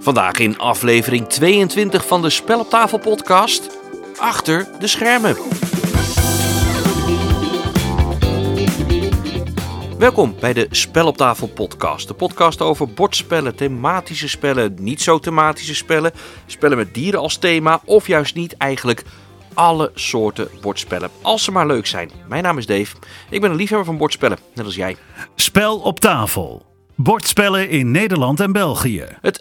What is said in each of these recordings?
Vandaag in aflevering 22 van de Spel op Tafel podcast, Achter de Schermen. Welkom bij de Spel op Tafel podcast. De podcast over bordspellen, thematische spellen, niet zo thematische spellen, spellen met dieren als thema of juist niet, eigenlijk alle soorten bordspellen, als ze maar leuk zijn. Mijn naam is Dave, ik ben een liefhebber van bordspellen, net als jij. Spel op Tafel. Bordspellen in Nederland en België. Het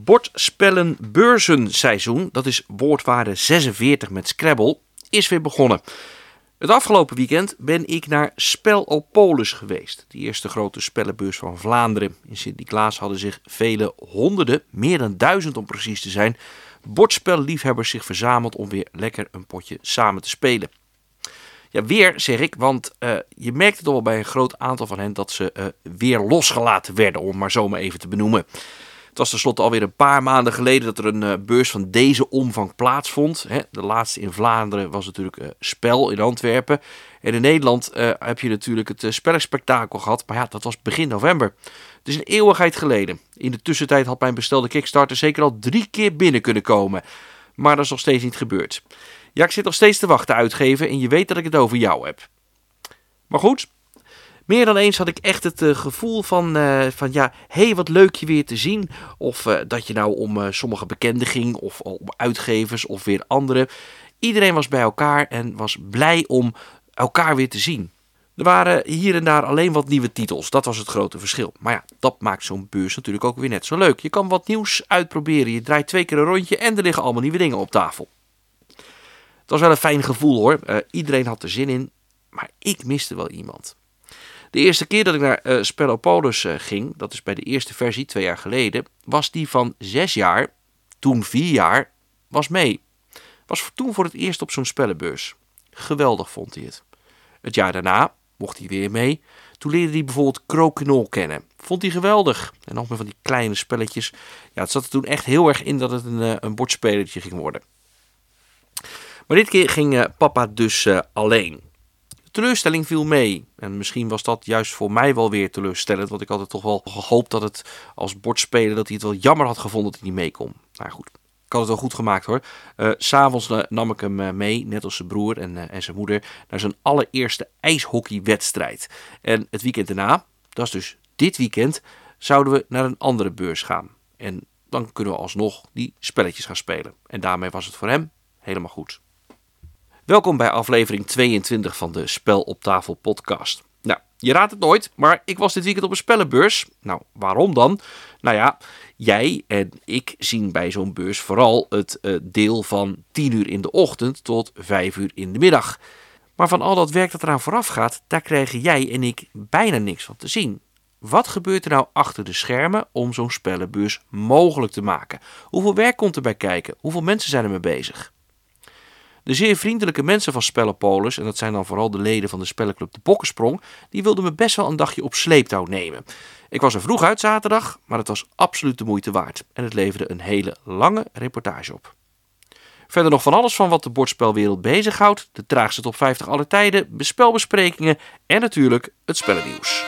bordspellenbeurzenseizoen, dat is woordwaarde 46 met Scrabble, is weer begonnen. Het afgelopen weekend ben ik naar Spelopolis geweest. De eerste grote spellenbeurs van Vlaanderen. In Sint-Niklaas hadden zich vele honderden, meer dan 1000 om precies te zijn, bordspelliefhebbers zich verzameld om weer lekker een potje samen te spelen. Ja, weer zeg ik, want je merkte toch wel bij een groot aantal van hen dat ze weer losgelaten werden, om het maar zo maar even te benoemen. Het was tenslotte alweer een paar maanden geleden dat er een beurs van deze omvang plaatsvond. De laatste in Vlaanderen was natuurlijk Spel in Antwerpen. En in Nederland heb je natuurlijk het spellenspectakel gehad. Maar ja, dat was begin november. Het is een eeuwigheid geleden. In de tussentijd had mijn bestelde Kickstarter zeker al 3 keer binnen kunnen komen. Maar dat is nog steeds niet gebeurd. Ja, ik zit nog steeds te wachten, uitgeven. En je weet dat ik het over jou heb. Maar goed. Meer dan eens had ik echt het gevoel van wat leuk je weer te zien. Of dat je nou om sommige bekenden ging, of om uitgevers, of weer anderen. Iedereen was bij elkaar en was blij om elkaar weer te zien. Er waren hier en daar alleen wat nieuwe titels, dat was het grote verschil. Maar ja, dat maakt zo'n beurs natuurlijk ook weer net zo leuk. Je kan wat nieuws uitproberen, je draait 2 keer een rondje en er liggen allemaal nieuwe dingen op tafel. Het was wel een fijn gevoel hoor, iedereen had er zin in, maar ik miste wel iemand. De eerste keer dat ik naar Spelopolis ging, dat is bij de eerste versie 2 jaar geleden, was die van 6 jaar, toen 4 jaar, was mee. Was toen voor het eerst op zo'n spellenbeurs. Geweldig vond hij het. Het jaar daarna mocht hij weer mee. Toen leerde hij bijvoorbeeld Crokinole kennen. Vond hij geweldig. En nog meer van die kleine spelletjes. Ja, het zat er toen echt heel erg in dat het een bordspelertje ging worden. Maar dit keer ging papa dus alleen. Teleurstelling viel mee. En misschien was dat juist voor mij wel weer teleurstellend. Want ik had het toch wel gehoopt dat het als bordspeler dat hij het wel jammer had gevonden dat hij niet mee kon. Maar goed, ik had het wel goed gemaakt hoor. 'S'avonds nam ik hem mee, net als zijn broer en zijn moeder, naar zijn allereerste ijshockeywedstrijd. En het weekend daarna, dat is dus dit weekend, zouden we naar een andere beurs gaan. En dan kunnen we alsnog die spelletjes gaan spelen. En daarmee was het voor hem helemaal goed. Welkom bij aflevering 22 van de Spel op Tafel podcast. Nou, je raadt het nooit, maar ik was dit weekend op een spellenbeurs. Nou, waarom dan? Nou ja, jij en ik zien bij zo'n beurs vooral het deel van 10 uur in de ochtend tot 5 uur in de middag. Maar van al dat werk dat eraan vooraf gaat, daar krijgen jij en ik bijna niks van te zien. Wat gebeurt er nou achter de schermen om zo'n spellenbeurs mogelijk te maken? Hoeveel werk komt erbij kijken? Hoeveel mensen zijn er mee bezig? De zeer vriendelijke mensen van Spelopolis, en dat zijn dan vooral de leden van de spellenclub De Bokkensprong, die wilden me best wel een dagje op sleeptouw nemen. Ik was er vroeg uit zaterdag, maar het was absoluut de moeite waard. En het leverde een hele lange reportage op. Verder nog van alles van wat de bordspelwereld bezighoudt, de traagste top 50 aller tijden, spelbesprekingen en natuurlijk het spellennieuws.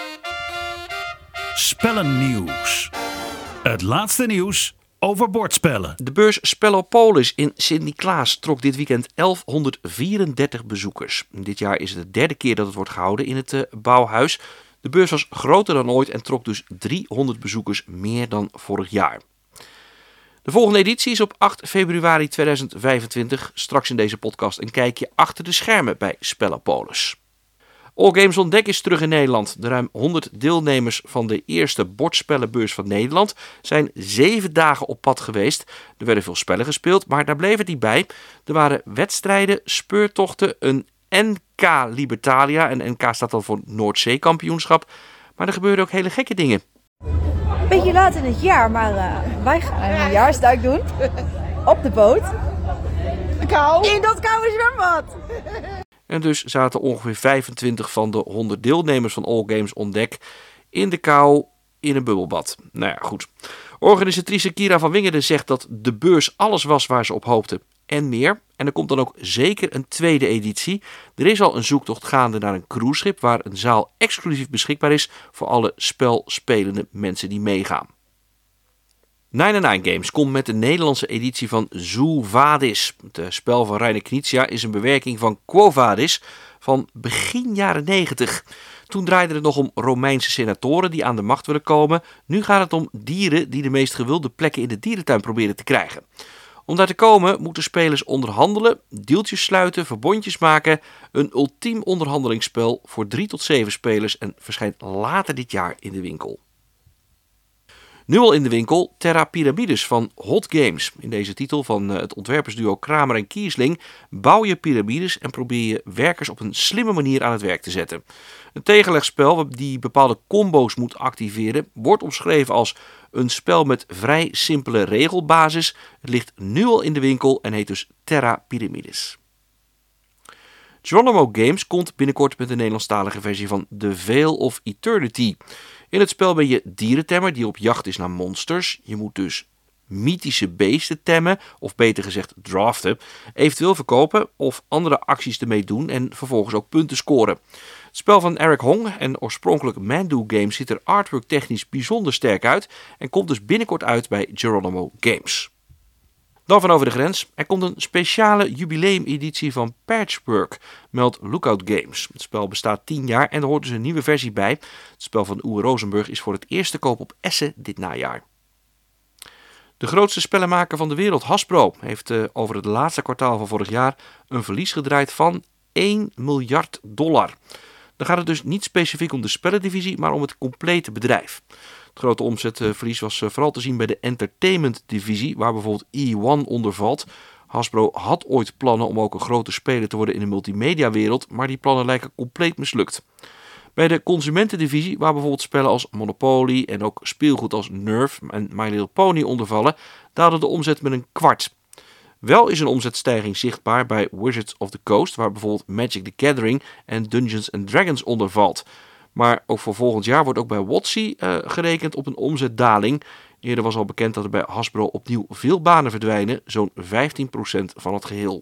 Spellennieuws. Het laatste nieuws over bordspellen. De beurs Spelopolis in Sint-Niklaas trok dit weekend 1134 bezoekers. Dit jaar is het de 3e keer dat het wordt gehouden in het bouwhuis. De beurs was groter dan ooit en trok dus 300 bezoekers meer dan vorig jaar. De volgende editie is op 8 februari 2025. Straks in deze podcast een kijkje achter de schermen bij Spelopolis. All Games On Deck is terug in Nederland. De ruim 100 deelnemers van de eerste bordspellenbeurs van Nederland zijn 7 dagen op pad geweest. Er werden veel spellen gespeeld, maar daar bleef het niet bij. Er waren wedstrijden, speurtochten, een NK Libertalia. En NK staat dan voor Noordzeekampioenschap. Maar er gebeurden ook hele gekke dingen. Een beetje laat in het jaar, maar wij gaan een jaarsduik doen. Op de boot. In dat koude zwembad. En dus zaten ongeveer 25 van de 100 deelnemers van All Games On Deck in de kou in een bubbelbad. Nou ja, goed. Organisatrice Kira van Wingerden zegt dat de beurs alles was waar ze op hoopte en meer. En er komt dan ook zeker een tweede editie. Er is al een zoektocht gaande naar een cruiseschip waar een zaal exclusief beschikbaar is voor alle spelspelende mensen die meegaan. 99 Games komt met de Nederlandse editie van Zoo Vadis. Het spel van Reiner Knizia is een bewerking van Quo Vadis van begin jaren 90. Toen draaide het nog om Romeinse senatoren die aan de macht willen komen. Nu gaat het om dieren die de meest gewilde plekken in de dierentuin proberen te krijgen. Om daar te komen moeten spelers onderhandelen, deeltjes sluiten, verbondjes maken. Een ultiem onderhandelingsspel voor 3 tot 7 spelers en verschijnt later dit jaar in de winkel. Nu al in de winkel Terra Pyramides van Hot Games. In deze titel van het ontwerpersduo Kramer en Kiesling bouw je piramides en probeer je werkers op een slimme manier aan het werk te zetten. Een tegenlegspel die bepaalde combo's moet activeren wordt omschreven als een spel met vrij simpele regelbasis. Het ligt nu al in de winkel en heet dus Terra Pyramides. Geronimo Games komt binnenkort met een Nederlandstalige versie van The Veil of Eternity. In het spel ben je dierentemmer die op jacht is naar monsters. Je moet dus mythische beesten temmen, of beter gezegd draften, eventueel verkopen of andere acties ermee doen en vervolgens ook punten scoren. Het spel van Eric Hong en oorspronkelijk Mandu Games ziet er artwork technisch bijzonder sterk uit en komt dus binnenkort uit bij Geronimo Games. Dan van over de grens. Er komt een speciale jubileumeditie van Patchwork, meldt Lookout Games. Het spel bestaat 10 jaar en er hoort dus een nieuwe versie bij. Het spel van Uwe Rosenburg is voor het eerst te koop op Essen dit najaar. De grootste spellenmaker van de wereld, Hasbro, heeft over het laatste kwartaal van vorig jaar een verlies gedraaid van $1 miljard. Dan gaat het dus niet specifiek om de spellendivisie, maar om het complete bedrijf. Het grote omzetverlies was vooral te zien bij de entertainment divisie, waar bijvoorbeeld E1 onder valt. Hasbro had ooit plannen om ook een grote speler te worden in de multimediawereld, maar die plannen lijken compleet mislukt. Bij de consumentendivisie, waar bijvoorbeeld spellen als Monopoly en ook speelgoed als Nerf en My Little Pony onder vallen, daalde de omzet met 1/4. Wel is een omzetstijging zichtbaar bij Wizards of the Coast, waar bijvoorbeeld Magic the Gathering en Dungeons & Dragons onder valt. Maar ook voor volgend jaar wordt ook bij WotC gerekend op een omzetdaling. Eerder was al bekend dat er bij Hasbro opnieuw veel banen verdwijnen, zo'n 15% van het geheel.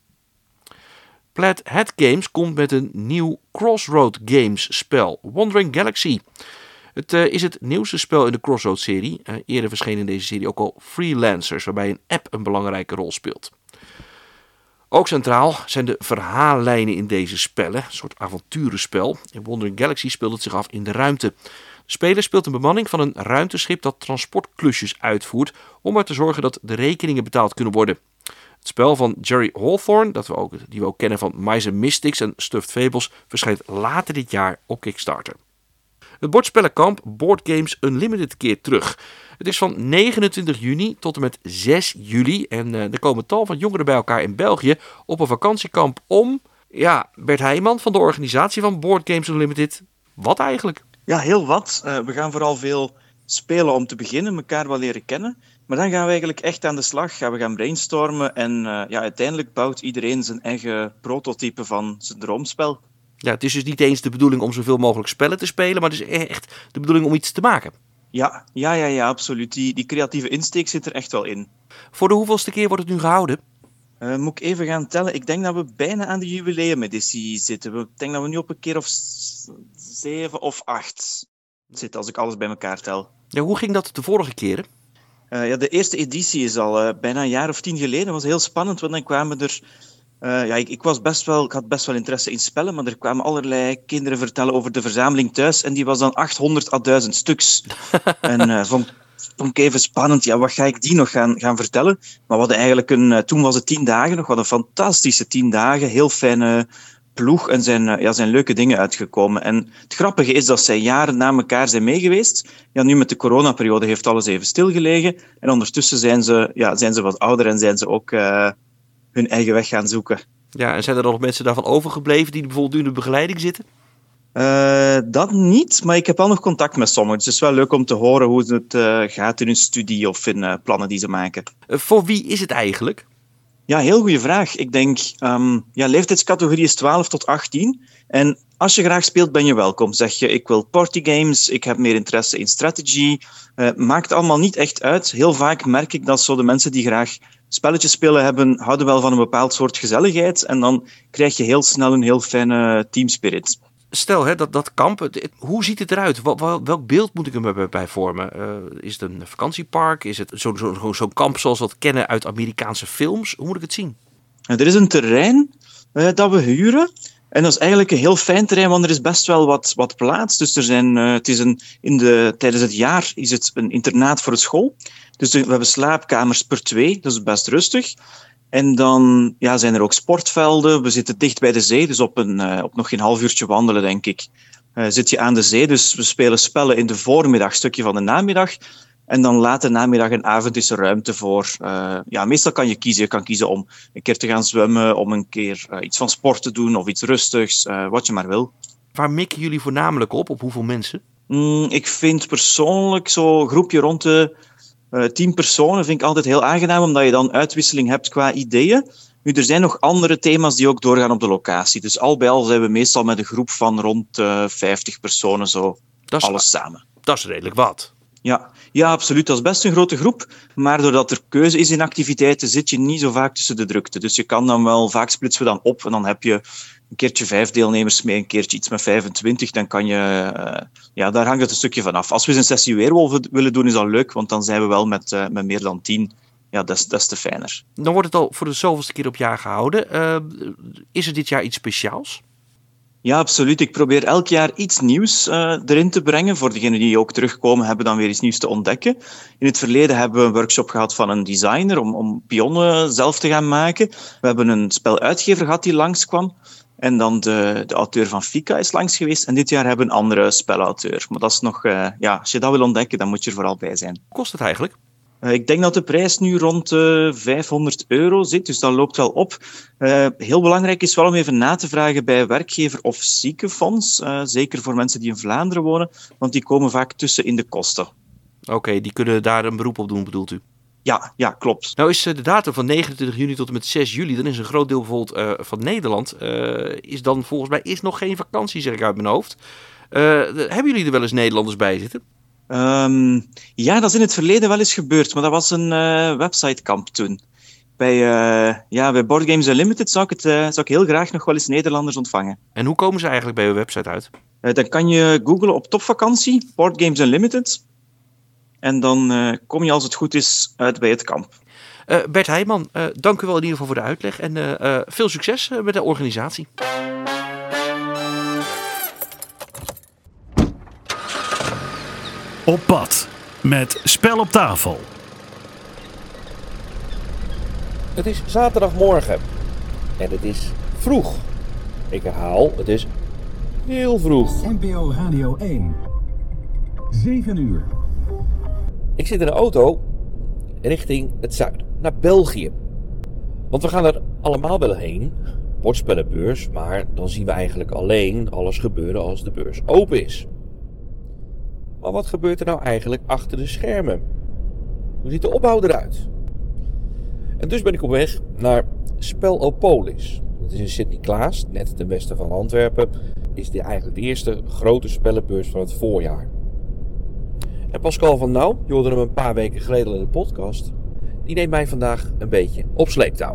Plaid Hat Games komt met een nieuw Crossroad Games spel, Wandering Galaxy. Het is het nieuwste spel in de Crossroad-serie. Eerder verscheen in deze serie ook al Freelancers, waarbij een app een belangrijke rol speelt. Ook centraal zijn de verhaallijnen in deze spellen, een soort avonturenspel. In Wandering Galaxy speelt het zich af in de ruimte. De speler speelt een bemanning van een ruimteschip dat transportklusjes uitvoert om er te zorgen dat de rekeningen betaald kunnen worden. Het spel van Jerry Hawthorne, die we ook kennen van Mice and Mystics en Stuffed Fables, verschijnt later dit jaar op Kickstarter. Het bordspellenkamp Board Games Unlimited keert terug. Het is van 29 juni tot en met 6 juli en er komen tal van jongeren bij elkaar in België op een vakantiekamp om... Ja, Bert Heijman van de organisatie van Board Games Unlimited. Wat eigenlijk? Ja, heel wat. We gaan vooral veel spelen om te beginnen, elkaar wel leren kennen. Maar dan gaan we eigenlijk echt aan de slag. We gaan brainstormen en uiteindelijk bouwt iedereen zijn eigen prototype van zijn droomspel. Ja, het is dus niet eens de bedoeling om zoveel mogelijk spellen te spelen, maar het is echt de bedoeling om iets te maken. Ja, absoluut. Die creatieve insteek zit er echt wel in. Voor de hoeveelste keer wordt het nu gehouden? Moet ik even gaan tellen. Ik denk dat we bijna aan de jubileumeditie zitten. Ik denk dat we nu op een keer of 7 of 8 zitten, als ik alles bij elkaar tel. Ja, hoe ging dat de vorige keren? De eerste editie is al bijna een jaar of 10 geleden. Dat was heel spannend, want dan kwamen er... Ik had best wel interesse in spellen, maar er kwamen allerlei kinderen vertellen over de verzameling thuis en die was dan 800 à 1000 stuks. En vond ik even spannend, wat ga ik die nog gaan vertellen? Maar we hadden eigenlijk toen was het 10 dagen nog, we hadden een fantastische 10 dagen, heel fijne ploeg en zijn leuke dingen uitgekomen. En het grappige is dat zij jaren na elkaar zijn meegeweest. Ja, nu met de coronaperiode heeft alles even stilgelegen en ondertussen zijn ze wat ouder en zijn ze ook... hun eigen weg gaan zoeken. Ja, en zijn er nog mensen daarvan overgebleven die bijvoorbeeld nu in de begeleiding zitten? Dat niet, maar ik heb al nog contact met sommigen. Dus het is wel leuk om te horen hoe het gaat in hun studie of in plannen die ze maken. Voor wie is het eigenlijk? Ja, heel goede vraag. Ik denk, leeftijdscategorie is 12 tot 18. En als je graag speelt, ben je welkom. Zeg je, ik wil partygames, ik heb meer interesse in strategy. Maakt allemaal niet echt uit. Heel vaak merk ik dat zo de mensen die graag spelletjes spelen houden wel van een bepaald soort gezelligheid. En dan krijg je heel snel een heel fijne teamspirit. Stel, hè, dat kamp, hoe ziet het eruit? Welk beeld moet ik er bij vormen? Is het een vakantiepark? Is het zo'n kamp zoals we dat kennen uit Amerikaanse films? Hoe moet ik het zien? Er is een terrein dat we huren. En dat is eigenlijk een heel fijn terrein, want er is best wel wat plaats. Dus tijdens het jaar is het een internaat voor de school. Dus we hebben slaapkamers per 2, dat is best rustig. En dan zijn er ook sportvelden. We zitten dicht bij de zee, dus op nog geen half uurtje wandelen, denk ik, zit je aan de zee. Dus we spelen spellen in de voormiddag, stukje van de namiddag. En dan laat de namiddag en avond is er ruimte voor. Meestal kan je kiezen. Je kan kiezen om een keer te gaan zwemmen, om een keer iets van sport te doen of iets rustigs, wat je maar wil. Waar mikken jullie voornamelijk op? Op hoeveel mensen? Ik vind persoonlijk zo'n groepje rond de 10 personen vind ik altijd heel aangenaam, omdat je dan uitwisseling hebt qua ideeën. Nu, er zijn nog andere thema's die ook doorgaan op de locatie. Dus al bij al zijn we meestal met een groep van rond 50 personen, zo alles samen. Dat is redelijk wat. Ja, absoluut. Dat is best een grote groep. Maar doordat er keuze is in activiteiten, zit je niet zo vaak tussen de drukte. Dus je kan dan wel, vaak splitsen we dan op en dan heb je een keertje 5 deelnemers mee, een keertje iets met 25. Dan kan je, daar hangt het een stukje van af. Als we eens een sessie weerwolf willen doen, is dat leuk, want dan zijn we wel met meer dan 10. Ja, dat is te fijner. Dan wordt het al voor de zoveelste keer op jaar gehouden. Is er dit jaar iets speciaals? Ja, absoluut. Ik probeer elk jaar iets nieuws erin te brengen. Voor degenen die ook terugkomen, hebben dan weer iets nieuws te ontdekken. In het verleden hebben we een workshop gehad van een designer om pionnen zelf te gaan maken. We hebben een speluitgever gehad die langskwam. En dan de auteur van Fika is langs geweest. En dit jaar hebben we een andere spelauteur. Maar dat is nog... als je dat wil ontdekken, dan moet je er vooral bij zijn. Hoe kost het eigenlijk? Ik denk dat de prijs nu rond €500 zit, dus dat loopt wel op. Heel belangrijk is wel om even na te vragen bij werkgever of ziekenfonds. Zeker voor mensen die in Vlaanderen wonen, want die komen vaak tussen in de kosten. Oké, die kunnen daar een beroep op doen, bedoelt u? Ja, klopt. Nou is de datum van 29 juni tot en met 6 juli, dan is een groot deel bijvoorbeeld van Nederland, is dan volgens mij nog geen vakantie, zeg ik uit mijn hoofd. Hebben jullie er wel eens Nederlanders bij zitten? Dat is in het verleden wel eens gebeurd, maar dat was een websitekamp toen. Bij Board Games Unlimited zou ik heel graag nog wel eens Nederlanders ontvangen. En hoe komen ze eigenlijk bij uw website uit? Dan kan je googlen op topvakantie, Board Games Unlimited. En dan kom je als het goed is uit bij het kamp. Bert Heijman, dank u wel in ieder geval voor de uitleg. En veel succes met de organisatie. Op pad met Spel op tafel. Het is zaterdagmorgen en het is vroeg. Ik herhaal, het is heel vroeg. NPO Radio 1. 7 uur. Ik zit in de auto richting het zuiden, naar België. Want we gaan er allemaal wel heen, bordspellenbeurs, maar dan zien we eigenlijk alleen alles gebeuren als de beurs open is. Maar wat gebeurt er nou eigenlijk achter de schermen? Hoe ziet de opbouw eruit? En dus ben ik op weg naar Spelopolis. Dat is in Sint-Niklaas, net ten westen van Antwerpen. Is dit eigenlijk de eerste grote spellenbeurs van het voorjaar. En Pascal van Nauw, je hoorde hem een paar weken geleden in de podcast, die neemt mij vandaag een beetje op sleeptouw.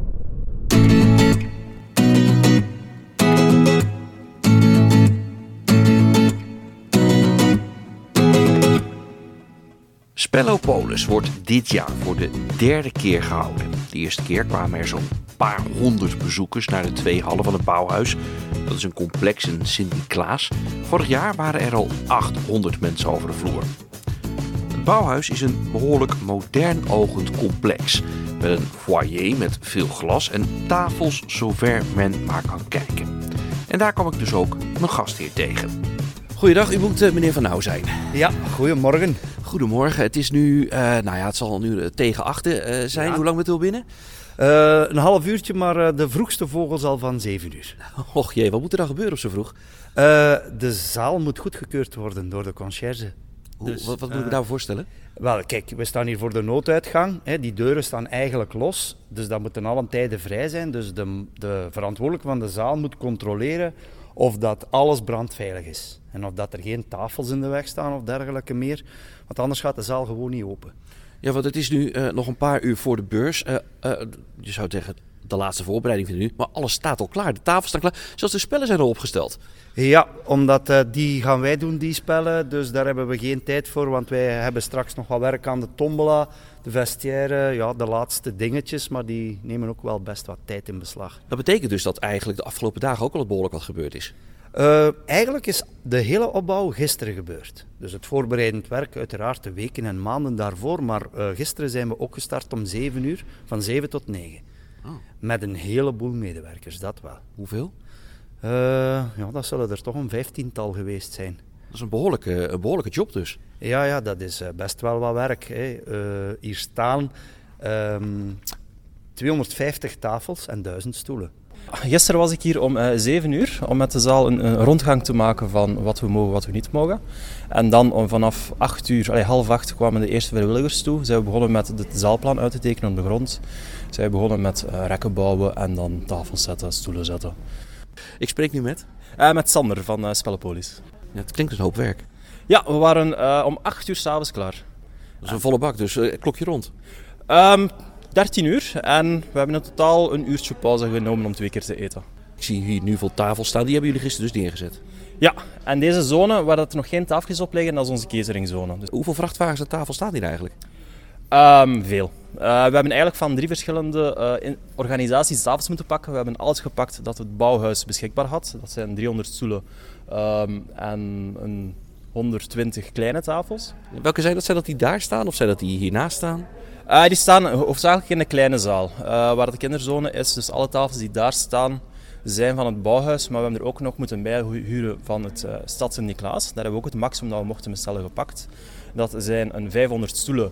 Spelopolis wordt dit jaar voor de 3e keer gehouden. De eerste keer kwamen er zo'n paar honderd bezoekers naar de 2 hallen van het Bauhaus. Dat is een complex in Sint-Niklaas. Vorig jaar waren er al 800 mensen over de vloer. Het Bauhaus is een behoorlijk modern ogend complex. Met een foyer met veel glas en tafels zover men maar kan kijken. En daar kwam ik dus ook mijn gastheer tegen. Goeiedag, u moet meneer Van Nauw zijn. Ja, goedemorgen. Goedemorgen, het is nu, het zal nu tegen 8 zijn. Ja. Hoe lang bent u al binnen? Een half uurtje, maar de vroegste vogel zal van 7 uur. Och jee, wat moet er dan gebeuren op zo vroeg? De zaal moet goedgekeurd worden door de conciërge. Dus, wat moet ik me daarvoor voorstellen? Wel, kijk, we staan hier voor de nooduitgang. Hè. Die deuren staan eigenlijk los, dus dat moet ten allen tijde vrij zijn. Dus de verantwoordelijke van de zaal moet controleren of dat alles brandveilig is. En of dat er geen tafels in de weg staan of dergelijke meer. Want anders gaat de zaal gewoon niet open. Ja, want het is nu nog een paar uur voor de beurs. Je zou zeggen, de laatste voorbereiding van nu, maar alles staat al klaar. De tafels staan klaar, zelfs de spellen zijn al opgesteld. Ja, omdat die gaan wij doen, die spellen. Dus daar hebben we geen tijd voor, want wij hebben straks nog wat werk aan de tombola, de vestiaire, ja, de laatste dingetjes. Maar die nemen ook wel best wat tijd in beslag. Dat betekent dus dat eigenlijk de afgelopen dagen ook al behoorlijk wat gebeurd is. Eigenlijk is de hele opbouw gisteren gebeurd. Dus het voorbereidend werk uiteraard de weken en maanden daarvoor. Maar gisteren zijn we ook gestart om 7 uur, van 7 tot 9. Oh. Met een heleboel medewerkers, dat wel. Hoeveel? Ja, dat zullen er toch een 15-tal geweest zijn. Dat is een behoorlijke job dus. Ja, dat is best wel wat werk. Hè. Hier staan 250 tafels en 1000 stoelen. Gisteren was ik hier om 7 uur om met de zaal een rondgang te maken van wat we mogen, wat we niet mogen. En dan vanaf 8 uur, half 8 kwamen de eerste vrijwilligers toe. Zij hebben begonnen met het zaalplan uit te tekenen op de grond. Zij hebben begonnen met rekken bouwen en dan tafels zetten, stoelen zetten. Ik spreek nu met? Met Sander van Spellepolis. Ja, het klinkt als een hoop werk. Ja, we waren om 8 uur 's avonds klaar. Dat is een volle bak, dus klokje rond. 13 uur en we hebben in totaal een uurtje pauze genomen om 2 keer te eten. Ik zie hier nu veel tafels staan, die hebben jullie gisteren dus neergezet? Ja, en deze zone waar er nog geen tafeltjes op liggen, dat is onze cateringzone. Dus hoeveel vrachtwagens en tafels staan hier eigenlijk? Veel. We hebben eigenlijk van 3 verschillende organisaties tafels moeten pakken. We hebben alles gepakt dat het bouwhuis beschikbaar had. Dat zijn 300 stoelen en 120 kleine tafels. Welke zijn dat? Zijn dat die daar staan of zijn dat die hiernaast staan? Die staan hoofdzakelijk in de kleine zaal, waar de kinderzone is. Dus alle tafels die daar staan zijn van het bouwhuis, maar we hebben er ook nog moeten bijhuren van het Stad Sint-Niklaas. Daar hebben we ook het maximum dat we mochten bestellen gepakt. Dat zijn een 500 stoelen,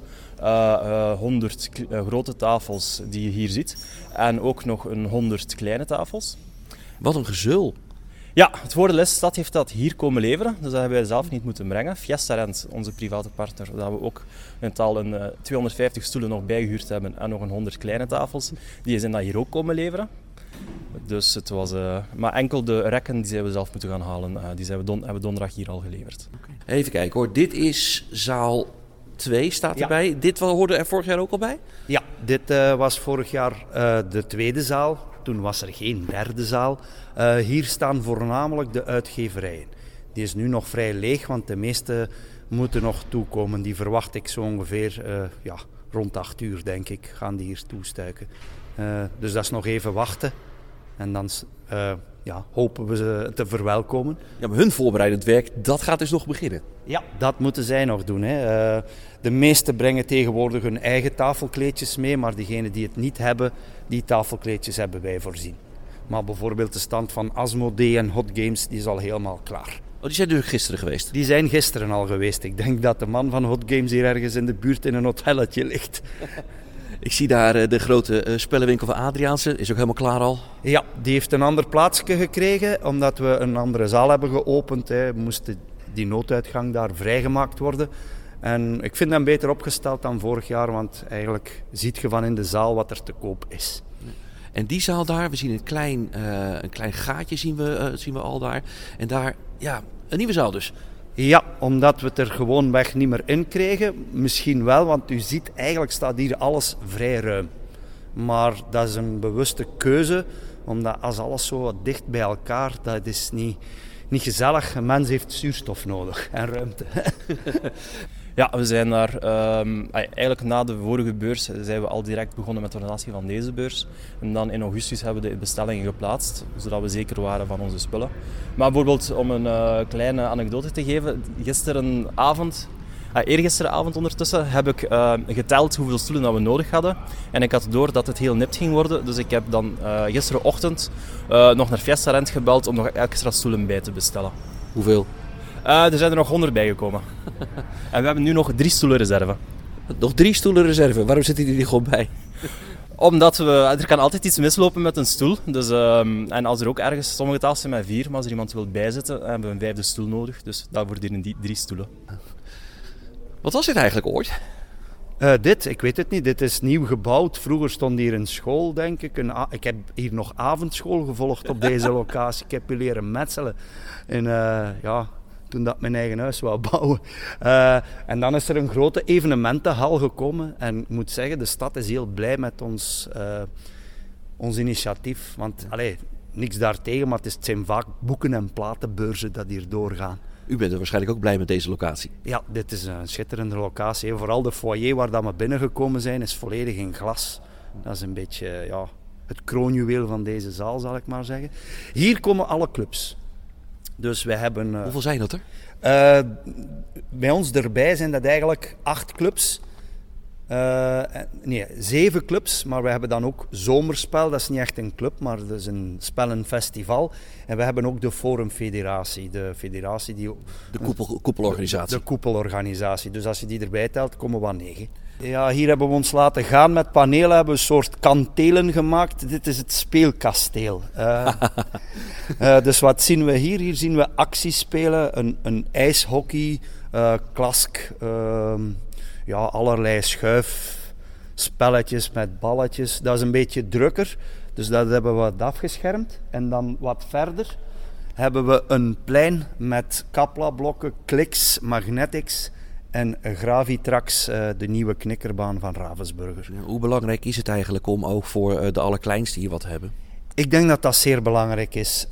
100 grote tafels die je hier ziet en ook nog een 100 kleine tafels. Wat een gezul! Ja, het voordeel is, de stad heeft dat hier komen leveren, dus dat hebben wij zelf niet moeten brengen. Fiesta Rent, onze private partner, dat we ook in totaal 250 stoelen nog bijgehuurd hebben en nog een 100 kleine tafels. Die zijn dat hier ook komen leveren. Dus het was, maar enkel de rekken die zijn we zelf moeten gaan halen, die hebben we donderdag hier al geleverd. Okay. Even kijken hoor, dit is zaal 2 staat erbij. Ja. Dit hoorde er vorig jaar ook al bij? Ja, dit was vorig jaar de tweede zaal. Toen was er geen derde zaal. Hier staan voornamelijk de uitgeverijen. Die is nu nog vrij leeg, want de meeste moeten nog toekomen. Die verwacht ik zo ongeveer rond 8 uur, denk ik, gaan die hier toestuiken. Dus dat is nog even wachten. En dan hopen we ze te verwelkomen. Ja, maar hun voorbereidend werk, dat gaat dus nog beginnen? Ja, dat moeten zij nog doen. Hè. De meesten brengen tegenwoordig hun eigen tafelkleedjes mee, maar diegenen die het niet hebben, die tafelkleedjes hebben wij voorzien. Maar bijvoorbeeld de stand van Asmodee en Hot Games, die is al helemaal klaar. Oh, die zijn dus gisteren geweest? Die zijn gisteren al geweest. Ik denk dat de man van Hot Games hier ergens in de buurt in een hotelletje ligt. Ik zie daar de grote spellenwinkel van Adriaanse. Is ook helemaal klaar al? Ja, die heeft een ander plaatsje gekregen, omdat we een andere zaal hebben geopend. Moest die nooduitgang daar vrijgemaakt worden. En ik vind hem beter opgesteld dan vorig jaar, want eigenlijk ziet je van in de zaal wat er te koop is. En die zaal daar, we zien een klein gaatje zien we al daar. En daar, ja, een nieuwe zaal dus. Ja, omdat we het er gewoonweg niet meer in kregen. Misschien wel, want u ziet, eigenlijk staat hier alles vrij ruim. Maar dat is een bewuste keuze, omdat als alles zo wat dicht bij elkaar, dat is niet gezellig. Een mens heeft zuurstof nodig en ruimte. Ja, we zijn daar eigenlijk na de vorige beurs zijn we al direct begonnen met de organisatie van deze beurs. En dan in augustus hebben we de bestellingen geplaatst, zodat we zeker waren van onze spullen. Maar bijvoorbeeld om een kleine anekdote te geven, eergisteravond ondertussen heb ik geteld hoeveel stoelen dat we nodig hadden. En ik had door dat het heel nipt ging worden, dus ik heb dan gisterenochtend nog naar Fiesta Rent gebeld om nog extra stoelen bij te bestellen. Hoeveel? Er zijn er nog 100 bijgekomen. En we hebben nu nog 3 stoelen reserve. Nog 3 stoelen reserve? Waarom zitten die er gewoon bij? Omdat er kan altijd iets mislopen met een stoel. Dus, en als er ook ergens, sommige tafels zijn met 4, maar als er iemand wil bijzitten, dan hebben we een 5e stoel nodig. Dus daarvoor dienen die 3 stoelen. Wat was dit eigenlijk ooit? Ik weet het niet. Dit is nieuw gebouwd. Vroeger stond hier een school, denk ik. Ik heb hier nog avondschool gevolgd op deze locatie. Ik heb hier leren metselen. Toen dat mijn eigen huis wou bouwen. En dan is er een grote evenementenhal gekomen. En ik moet zeggen, de stad is heel blij met ons initiatief. Want niks daartegen, maar het zijn vaak boeken- en platenbeurzen dat hier doorgaan. U bent er waarschijnlijk ook blij met deze locatie. Ja, dit is een schitterende locatie. Hè. Vooral de foyer waar dat we binnengekomen zijn is volledig in glas. Dat is een beetje het kroonjuweel van deze zaal, zal ik maar zeggen. Hier komen alle clubs. Dus wij hebben... Hoeveel zijn dat er? Bij ons erbij zijn dat eigenlijk 8 clubs. 7 clubs, maar we hebben dan ook zomerspel. Dat is niet echt een club, maar dat is een spellenfestival. En we hebben ook de Forum Federatie. De federatie die... De koepelorganisatie. De koepelorganisatie. Dus als je die erbij telt, komen we aan 9. Ja, hier hebben we ons laten gaan met panelen. Hebben we een soort kantelen gemaakt. Dit is het speelkasteel. Dus wat zien we hier? Hier zien we acties spelen. Een ijshockey, klask... allerlei schuifspelletjes met balletjes. Dat is een beetje drukker, dus dat hebben we wat afgeschermd. En dan wat verder hebben we een plein met Kapla-blokken, kliks, magnetics en Gravitrax, de nieuwe knikkerbaan van Ravensburger. Ja, hoe belangrijk is het eigenlijk om ook voor de allerkleinste hier wat te hebben? Ik denk dat dat zeer belangrijk is.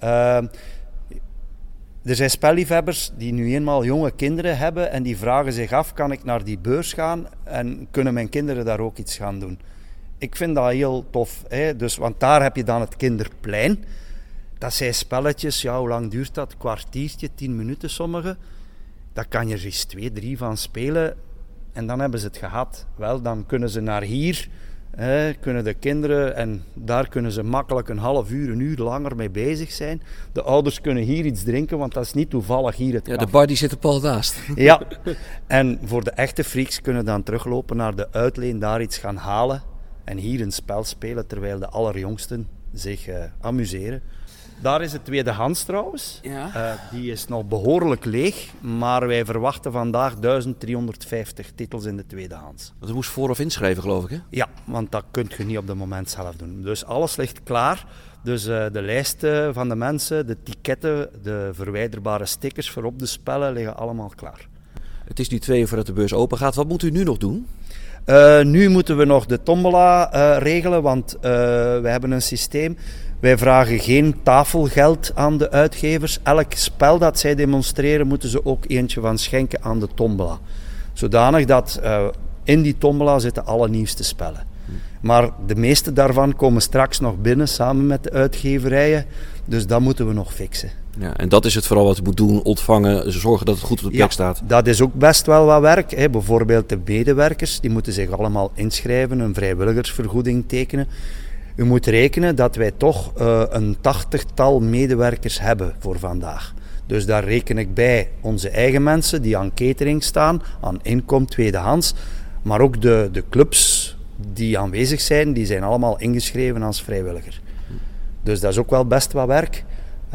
Er zijn spelliefhebbers die nu eenmaal jonge kinderen hebben en die vragen zich af, kan ik naar die beurs gaan en kunnen mijn kinderen daar ook iets gaan doen? Ik vind dat heel tof, hè? Dus, want daar heb je dan het kinderplein. Dat zijn spelletjes, hoe lang duurt dat? Een kwartiertje, 10 minuten sommige. Daar kan je er eens 2, 3 van spelen en dan hebben ze het gehad. Wel, dan kunnen ze naar hier... kunnen de kinderen en daar kunnen ze makkelijk een half uur, een uur langer mee bezig zijn. De ouders kunnen hier iets drinken, want dat is niet toevallig hier het café. De bar die zit er pal naast. Ja, en voor de echte freaks kunnen dan teruglopen naar de uitleen, daar iets gaan halen en hier een spel spelen terwijl de allerjongsten zich amuseren. Daar is het tweedehands trouwens. Ja. Die is nog behoorlijk leeg, maar wij verwachten vandaag 1350 titels in de tweedehands. Want je moest vooraf inschrijven, geloof ik, hè? Ja, want dat kun je niet op het moment zelf doen. Dus alles ligt klaar. Dus de lijsten van de mensen, de ticketten, de verwijderbare stickers voor op de spellen liggen allemaal klaar. Het is nu 2 uur voordat de beurs open gaat. Wat moet u nu nog doen? Nu moeten we nog de tombola regelen, want we hebben een systeem. Wij vragen geen tafelgeld aan de uitgevers. Elk spel dat zij demonstreren, moeten ze ook eentje van schenken aan de tombola. Zodanig dat in die tombola zitten alle nieuwste spellen. Maar de meeste daarvan komen straks nog binnen samen met de uitgeverijen. Dus dat moeten we nog fixen. Ja, en dat is het vooral wat je moet doen, ontvangen, zorgen dat het goed op de plek staat. Dat is ook best wel wat werk. Hè. Bijvoorbeeld de medewerkers, die moeten zich allemaal inschrijven, een vrijwilligersvergoeding tekenen. U moet rekenen dat wij toch een 80-tal medewerkers hebben voor vandaag. Dus daar reken ik bij onze eigen mensen die aan catering staan, aan inkom tweedehands. Maar ook de clubs die aanwezig zijn, die zijn allemaal ingeschreven als vrijwilliger. Dus dat is ook wel best wat werk.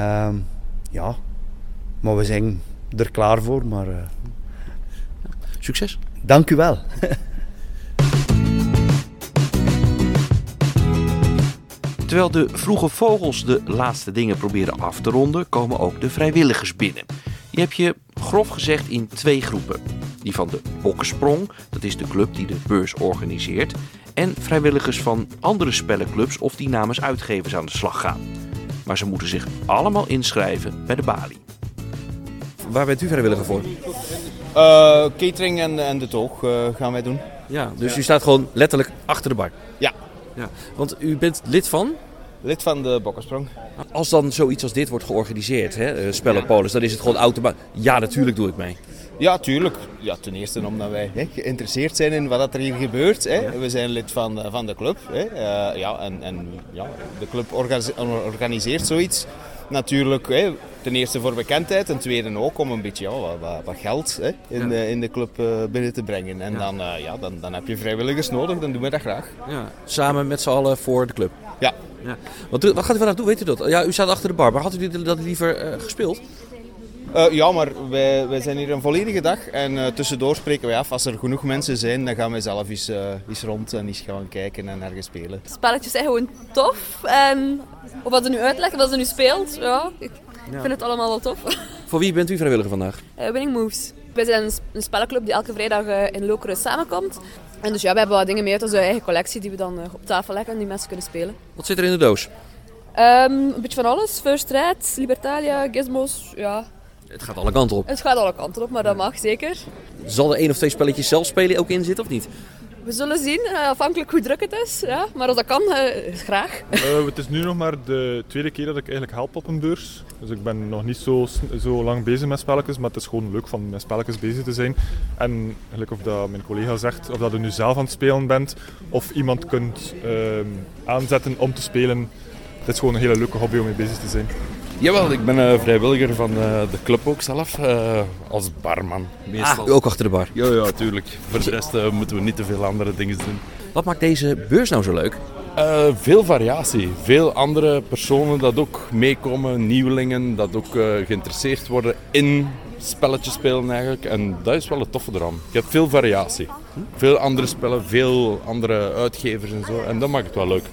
Maar we zijn er klaar voor. Maar, Succes. Dank u wel. Terwijl de vroege vogels de laatste dingen proberen af te ronden, komen ook de vrijwilligers binnen. Die heb je grof gezegd in 2 groepen. Die van de Bokkensprong, dat is de club die de beurs organiseert. En vrijwilligers van andere spellenclubs of die namens uitgevers aan de slag gaan. Maar ze moeten zich allemaal inschrijven bij de balie. Waar bent u vrijwilliger voor? Catering en de toog gaan wij doen. Ja, dus u staat gewoon letterlijk achter de bar? Ja. Want u bent lid van? Lid van de Bokkensprong. Als dan zoiets als dit wordt georganiseerd, Spellenpolis, dan is het gewoon automatisch. Ja, natuurlijk doe ik mee. Ja, tuurlijk. Ja, ten eerste omdat wij geïnteresseerd zijn in wat er hier gebeurt. Hè. We zijn lid van de club. Hè. De club organiseert zoiets. Natuurlijk, ten eerste voor bekendheid, ten tweede ook om een beetje wat geld in de club binnen te brengen. En dan heb je vrijwilligers nodig, dan doen we dat graag. Ja. Samen met z'n allen voor de club? Ja. Wat gaat u vandaag doen, weet u dat? Ja, u staat achter de bar, maar had u dat liever gespeeld? Maar wij zijn hier een volledige dag en tussendoor spreken wij af. Als er genoeg mensen zijn, dan gaan wij zelf eens rond en eens gaan kijken en ergens spelen. Spelletjes zijn gewoon tof en of wat ze nu uitlegt, of wat ze nu speelt, ik vind het allemaal wel tof. Voor wie bent u vrijwilliger vandaag? Winning Moves. Wij zijn een spellenclub die elke vrijdag in Lokeren samenkomt. En dus ja, we hebben wat dingen mee uit onze eigen collectie die we dan op tafel leggen en die mensen kunnen spelen. Wat zit er in de doos? Een beetje van alles. First Red, Libertalia, Gizmos, ja. Het gaat alle kanten op. Het gaat alle kanten op, maar dat mag zeker. Zal er 1 of 2 spelletjes zelf spelen ook in zitten of niet? We zullen zien, afhankelijk hoe druk het is. Ja. Maar als dat kan, graag. Het is nu nog maar de tweede keer dat ik eigenlijk help op een beurs. Dus ik ben nog niet zo lang bezig met spelletjes, maar het is gewoon leuk om met spelletjes bezig te zijn. En gelijk of dat mijn collega zegt, of dat je nu zelf aan het spelen bent, of iemand kunt aanzetten om te spelen. Het is gewoon een hele leuke hobby om mee bezig te zijn. Jawel, ik ben vrijwilliger van de club ook zelf, als barman. Meestal. Ook achter de bar? Ja, tuurlijk. Voor de rest moeten we niet te veel andere dingen doen. Wat maakt deze beurs nou zo leuk? Veel variatie. Veel andere personen dat ook meekomen, nieuwelingen, dat ook geïnteresseerd worden in spelletjes spelen eigenlijk. En dat is wel het toffe eraan. Je hebt veel variatie. Veel andere spellen, veel andere uitgevers en zo. En dat maakt het wel leuk.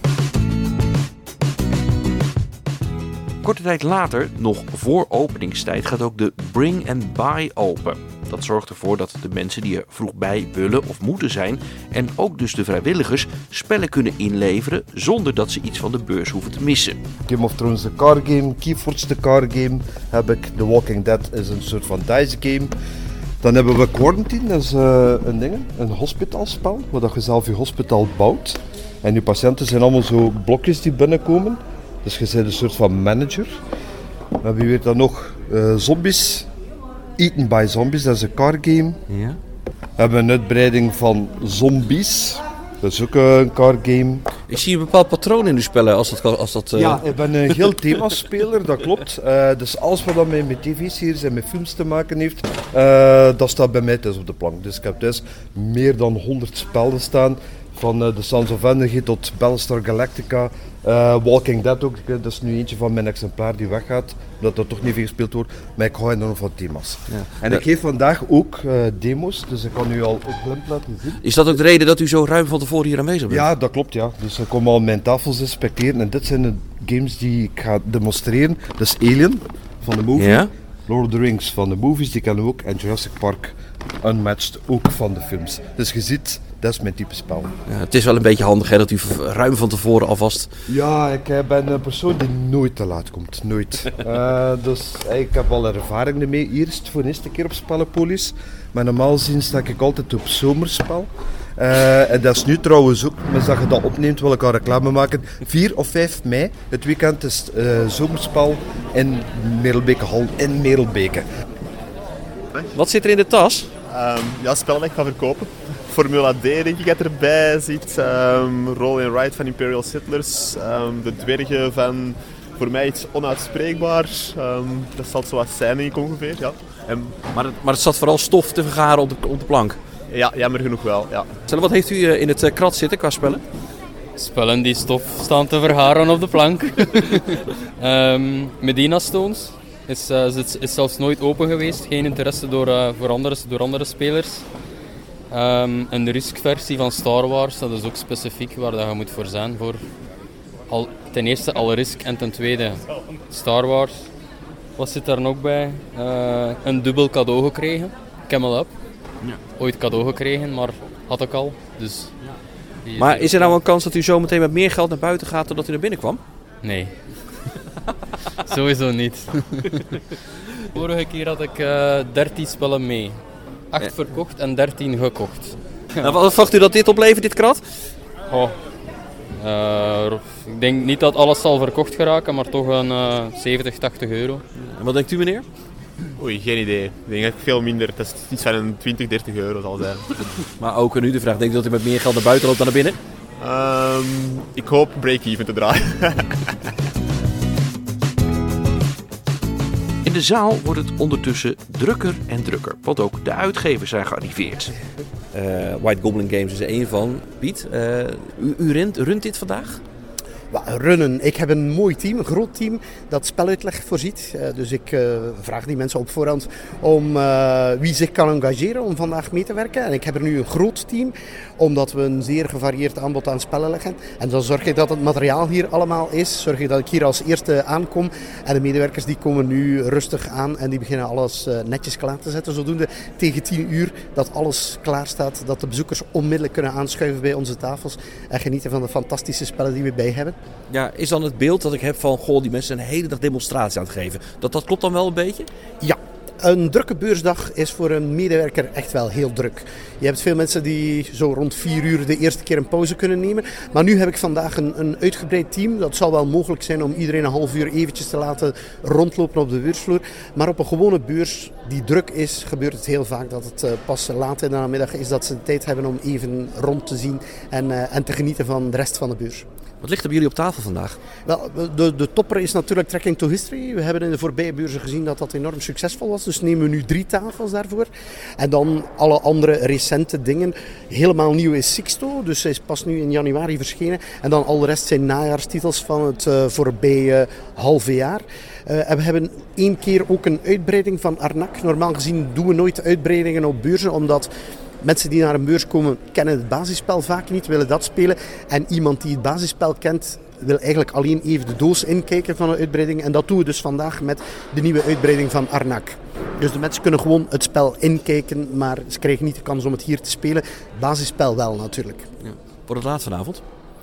Korte tijd later, nog voor openingstijd, gaat ook de Bring and Buy open. Dat zorgt ervoor dat de mensen die er vroeg bij willen of moeten zijn, en ook dus de vrijwilligers, spellen kunnen inleveren zonder dat ze iets van de beurs hoeven te missen. Game of Thrones de card game, Keyforge de card game, heb ik The Walking Dead is een soort van dice game. Dan hebben we Quarantine, dat is een hospitalspel, waar je zelf je hospitaal bouwt. En je patiënten zijn allemaal zo blokjes die binnenkomen. Dus je bent een soort van manager. Dan hebben we weer dan nog Zombies. Eaten by Zombies, dat is een card game. Ja. We hebben een uitbreiding van Zombies. Dat is ook een card game. Ik zie een bepaald patroon in de spellen. Als dat, Ja, ik ben een heel themaspeler, dat klopt. Dus alles wat met tv-series en met films te maken heeft, dat staat bij mij thuis op de plank. Dus ik heb thuis meer dan 100 spellen staan. Van The Sons of Anarchy tot Battlestar Galactica, Walking Dead ook. Dat is nu eentje van mijn exemplaar die weggaat, omdat dat toch niet veel gespeeld wordt. Maar ik hou enorm van thema's. Ja. En ik geef vandaag ook demo's, dus ik kan u al een glimp laten zien. Is dat ook de reden dat u zo ruim van tevoren hier aanwezig bent? Ja, dat klopt, ja. Dus ik kom al mijn tafels inspecteren en dit zijn de games die ik ga demonstreren. Dat is Alien van de movie, ja? Lord of the Rings van de movies, die kennen we ook, en Jurassic Park Unmatched ook van de films. Dus je ziet, dat is mijn type spel. Ja, het is wel een beetje handig hè, dat u ruim van tevoren alvast... Ja, ik ben een persoon die nooit te laat komt. Nooit. Dus ik heb al ervaring ermee. Eerst voor de eerste keer op Spellenpolis. Maar normaal gezien sta ik altijd op zomerspel. En dat is nu trouwens ook, als je dat opneemt, wil ik al reclame maken. 4 of 5 mei, het weekend is zomerspel in Merelbeke-hal in Merelbeke. Wat zit er in de tas? Spellen dat ik ga verkopen. Formula D denk ik dat erbij zit. Roll and Ride van Imperial Settlers. De dwergen van voor mij iets onuitspreekbaar. Dat zal zo wat zijn denk ik ongeveer. Ja. Maar het zat vooral stof te vergaren op de plank? Ja, jammer genoeg wel. Ja. Wat heeft u in het krat zitten qua spellen? Spellen die stof staan te vergaren op de plank. Medina Stones. Is zelfs nooit open geweest, geen interesse door andere spelers. Een Risk-versie van Star Wars, dat is ook specifiek waar dat je moet voor zijn. Ten eerste alle Risk en ten tweede Star Wars. Wat zit daar nog bij? Een dubbel cadeau gekregen, Camel Up. Ja. Ooit cadeau gekregen, maar had ik al. Dus maar is er nou een kans dat u zo meteen met meer geld naar buiten gaat dan dat u naar binnen kwam? Nee. Sowieso niet. Vorige keer had ik 13 spellen mee. 8 verkocht en 13 gekocht. Nou, wat verwacht u dat dit oplevert, dit krat? Ik denk niet dat alles zal verkocht geraken, maar toch een 70, 80 euro. En wat denkt u, meneer? Oei, geen idee. Ik denk dat veel minder. Het is iets van een 20, 30 euro zal zijn. Maar ook nu de vraag, denkt u dat u met meer geld naar buiten loopt dan naar binnen? Ik hoop break-even te draaien. In de zaal wordt het ondertussen drukker en drukker, want ook de uitgevers zijn gearriveerd. White Goblin Games is er één van. Piet, u runt dit vandaag? Runnen. Ik heb een mooi team, een groot team dat speluitleg voorziet. Dus ik vraag die mensen op voorhand om wie zich kan engageren om vandaag mee te werken. En ik heb er nu een groot team, omdat we een zeer gevarieerd aanbod aan spellen leggen. En dan zorg ik dat het materiaal hier allemaal is. Zorg ik dat ik hier als eerste aankom. En de medewerkers die komen nu rustig aan en die beginnen alles netjes klaar te zetten. Zodoende tegen 10 uur dat alles klaar staat. Dat de bezoekers onmiddellijk kunnen aanschuiven bij onze tafels. En genieten van de fantastische spellen die we bij hebben. Ja, is dan het beeld dat ik heb van, die mensen zijn een hele dag demonstratie aan het geven. Dat klopt dan wel een beetje? Ja. Een drukke beursdag is voor een medewerker echt wel heel druk. Je hebt veel mensen die zo rond 4 uur de eerste keer een pauze kunnen nemen. Maar nu heb ik vandaag een uitgebreid team. Dat zal wel mogelijk zijn om iedereen een half uur eventjes te laten rondlopen op de beursvloer. Maar op een gewone beurs die druk is, gebeurt het heel vaak dat het pas laat in de namiddag is dat ze de tijd hebben om even rond te zien en te genieten van de rest van de beurs. Wat ligt er bij jullie op tafel vandaag? Wel, de topper is natuurlijk Trekking to History. We hebben in de voorbije beurzen gezien dat dat enorm succesvol was. Dus nemen we nu 3 tafels daarvoor. En dan alle andere recente dingen. Helemaal nieuw is Sixto. Dus hij is pas nu in januari verschenen. En dan al de rest zijn najaarstitels van het voorbije halve jaar. En we hebben 1 keer ook een uitbreiding van Arnak. Normaal gezien doen we nooit uitbreidingen op beurzen, omdat mensen die naar een beurs komen kennen het basisspel vaak niet, willen dat spelen. En iemand die het basisspel kent wil eigenlijk alleen even de doos inkijken van een uitbreiding. En dat doen we dus vandaag met de nieuwe uitbreiding van Arnak. Dus de mensen kunnen gewoon het spel inkijken, maar ze krijgen niet de kans om het hier te spelen. Basisspel wel natuurlijk. Ja. Wordt het laat vanavond?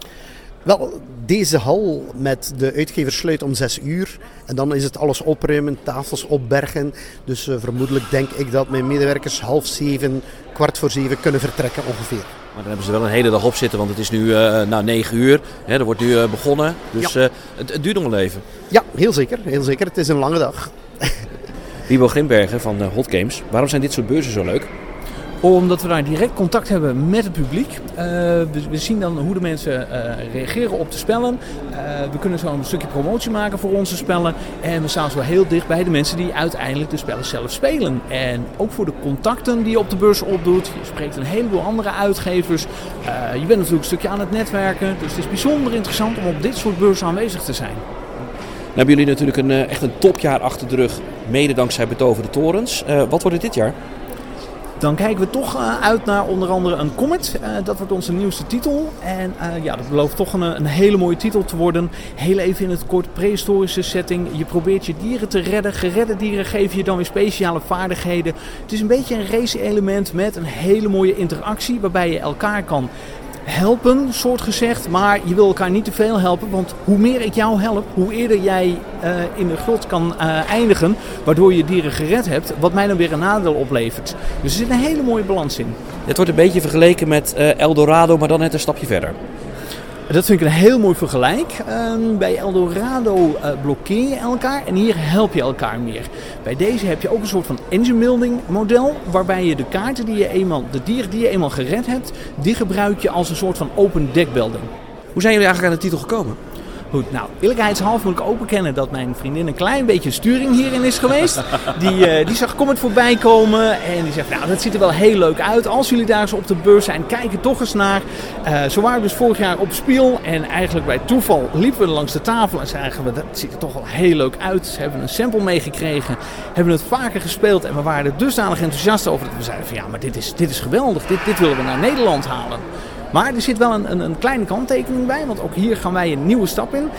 Wel, deze hal met de uitgever sluit om 6 uur. En dan is het alles opruimen, tafels opbergen. Dus vermoedelijk denk ik dat mijn medewerkers 6:30, 6:15 kunnen vertrekken ongeveer. Maar dan hebben ze wel een hele dag op zitten, want het is nu 9 uur. Hè, er wordt nu begonnen, dus ja. Het duurt nog wel even. Ja, heel zeker. Heel zeker. Het is een lange dag. Wiebo Grimbergen van Hot Games. Waarom zijn dit soort beurzen zo leuk? Omdat we daar direct contact hebben met het publiek. We zien dan hoe de mensen reageren op de spellen. We kunnen zo een stukje promotie maken voor onze spellen. En we staan zo heel dicht bij de mensen die uiteindelijk de spellen zelf spelen. En ook voor de contacten die je op de beurs opdoet. Je spreekt een heleboel andere uitgevers. Je bent natuurlijk een stukje aan het netwerken. Dus het is bijzonder interessant om op dit soort beurzen aanwezig te zijn. Nou hebben jullie natuurlijk echt een topjaar achter de rug. Mede dankzij Betoverde Torens. Wat wordt het dit jaar? Dan kijken we toch uit naar onder andere een Comet. Dat wordt onze nieuwste titel. En dat belooft toch een hele mooie titel te worden. Heel even in het kort prehistorische setting. Je probeert je dieren te redden. Geredde dieren geven je dan weer speciale vaardigheden. Het is een beetje een race-element met een hele mooie interactie. Waarbij je elkaar kan helpen, soort gezegd. Maar je wil elkaar niet te veel helpen. Want hoe meer ik jou help, hoe eerder jij in de grot kan eindigen. Waardoor je dieren gered hebt. Wat mij dan weer een nadeel oplevert. Dus er zit een hele mooie balans in. Het wordt een beetje vergeleken met Eldorado, maar dan net een stapje verder. Dat vind ik een heel mooi vergelijk. Bij Eldorado blokkeer je elkaar en hier help je elkaar meer. Bij deze heb je ook een soort van engine building model. Waarbij je de kaarten de dieren die je eenmaal gered hebt, die gebruik je als een soort van open deck building. Hoe zijn jullie eigenlijk aan de titel gekomen? Goed, nou, eerlijkheidshalve moet ik ook bekennen dat mijn vriendin een klein beetje sturing hierin is geweest. Die zag Comet voorbij komen en die zegt, nou, dat ziet er wel heel leuk uit. Als jullie daar zo op de beurs zijn, kijk er toch eens naar. Zo waren we dus vorig jaar op Spiel en eigenlijk bij toeval liepen we langs de tafel en zagen we, dat ziet er toch wel heel leuk uit. Ze hebben een sample meegekregen, hebben het vaker gespeeld en we waren er dusdanig enthousiast over dat we zeiden van ja, maar dit is geweldig, dit willen we naar Nederland halen. Maar er zit wel een kleine kanttekening bij, want ook hier gaan wij een nieuwe stap in.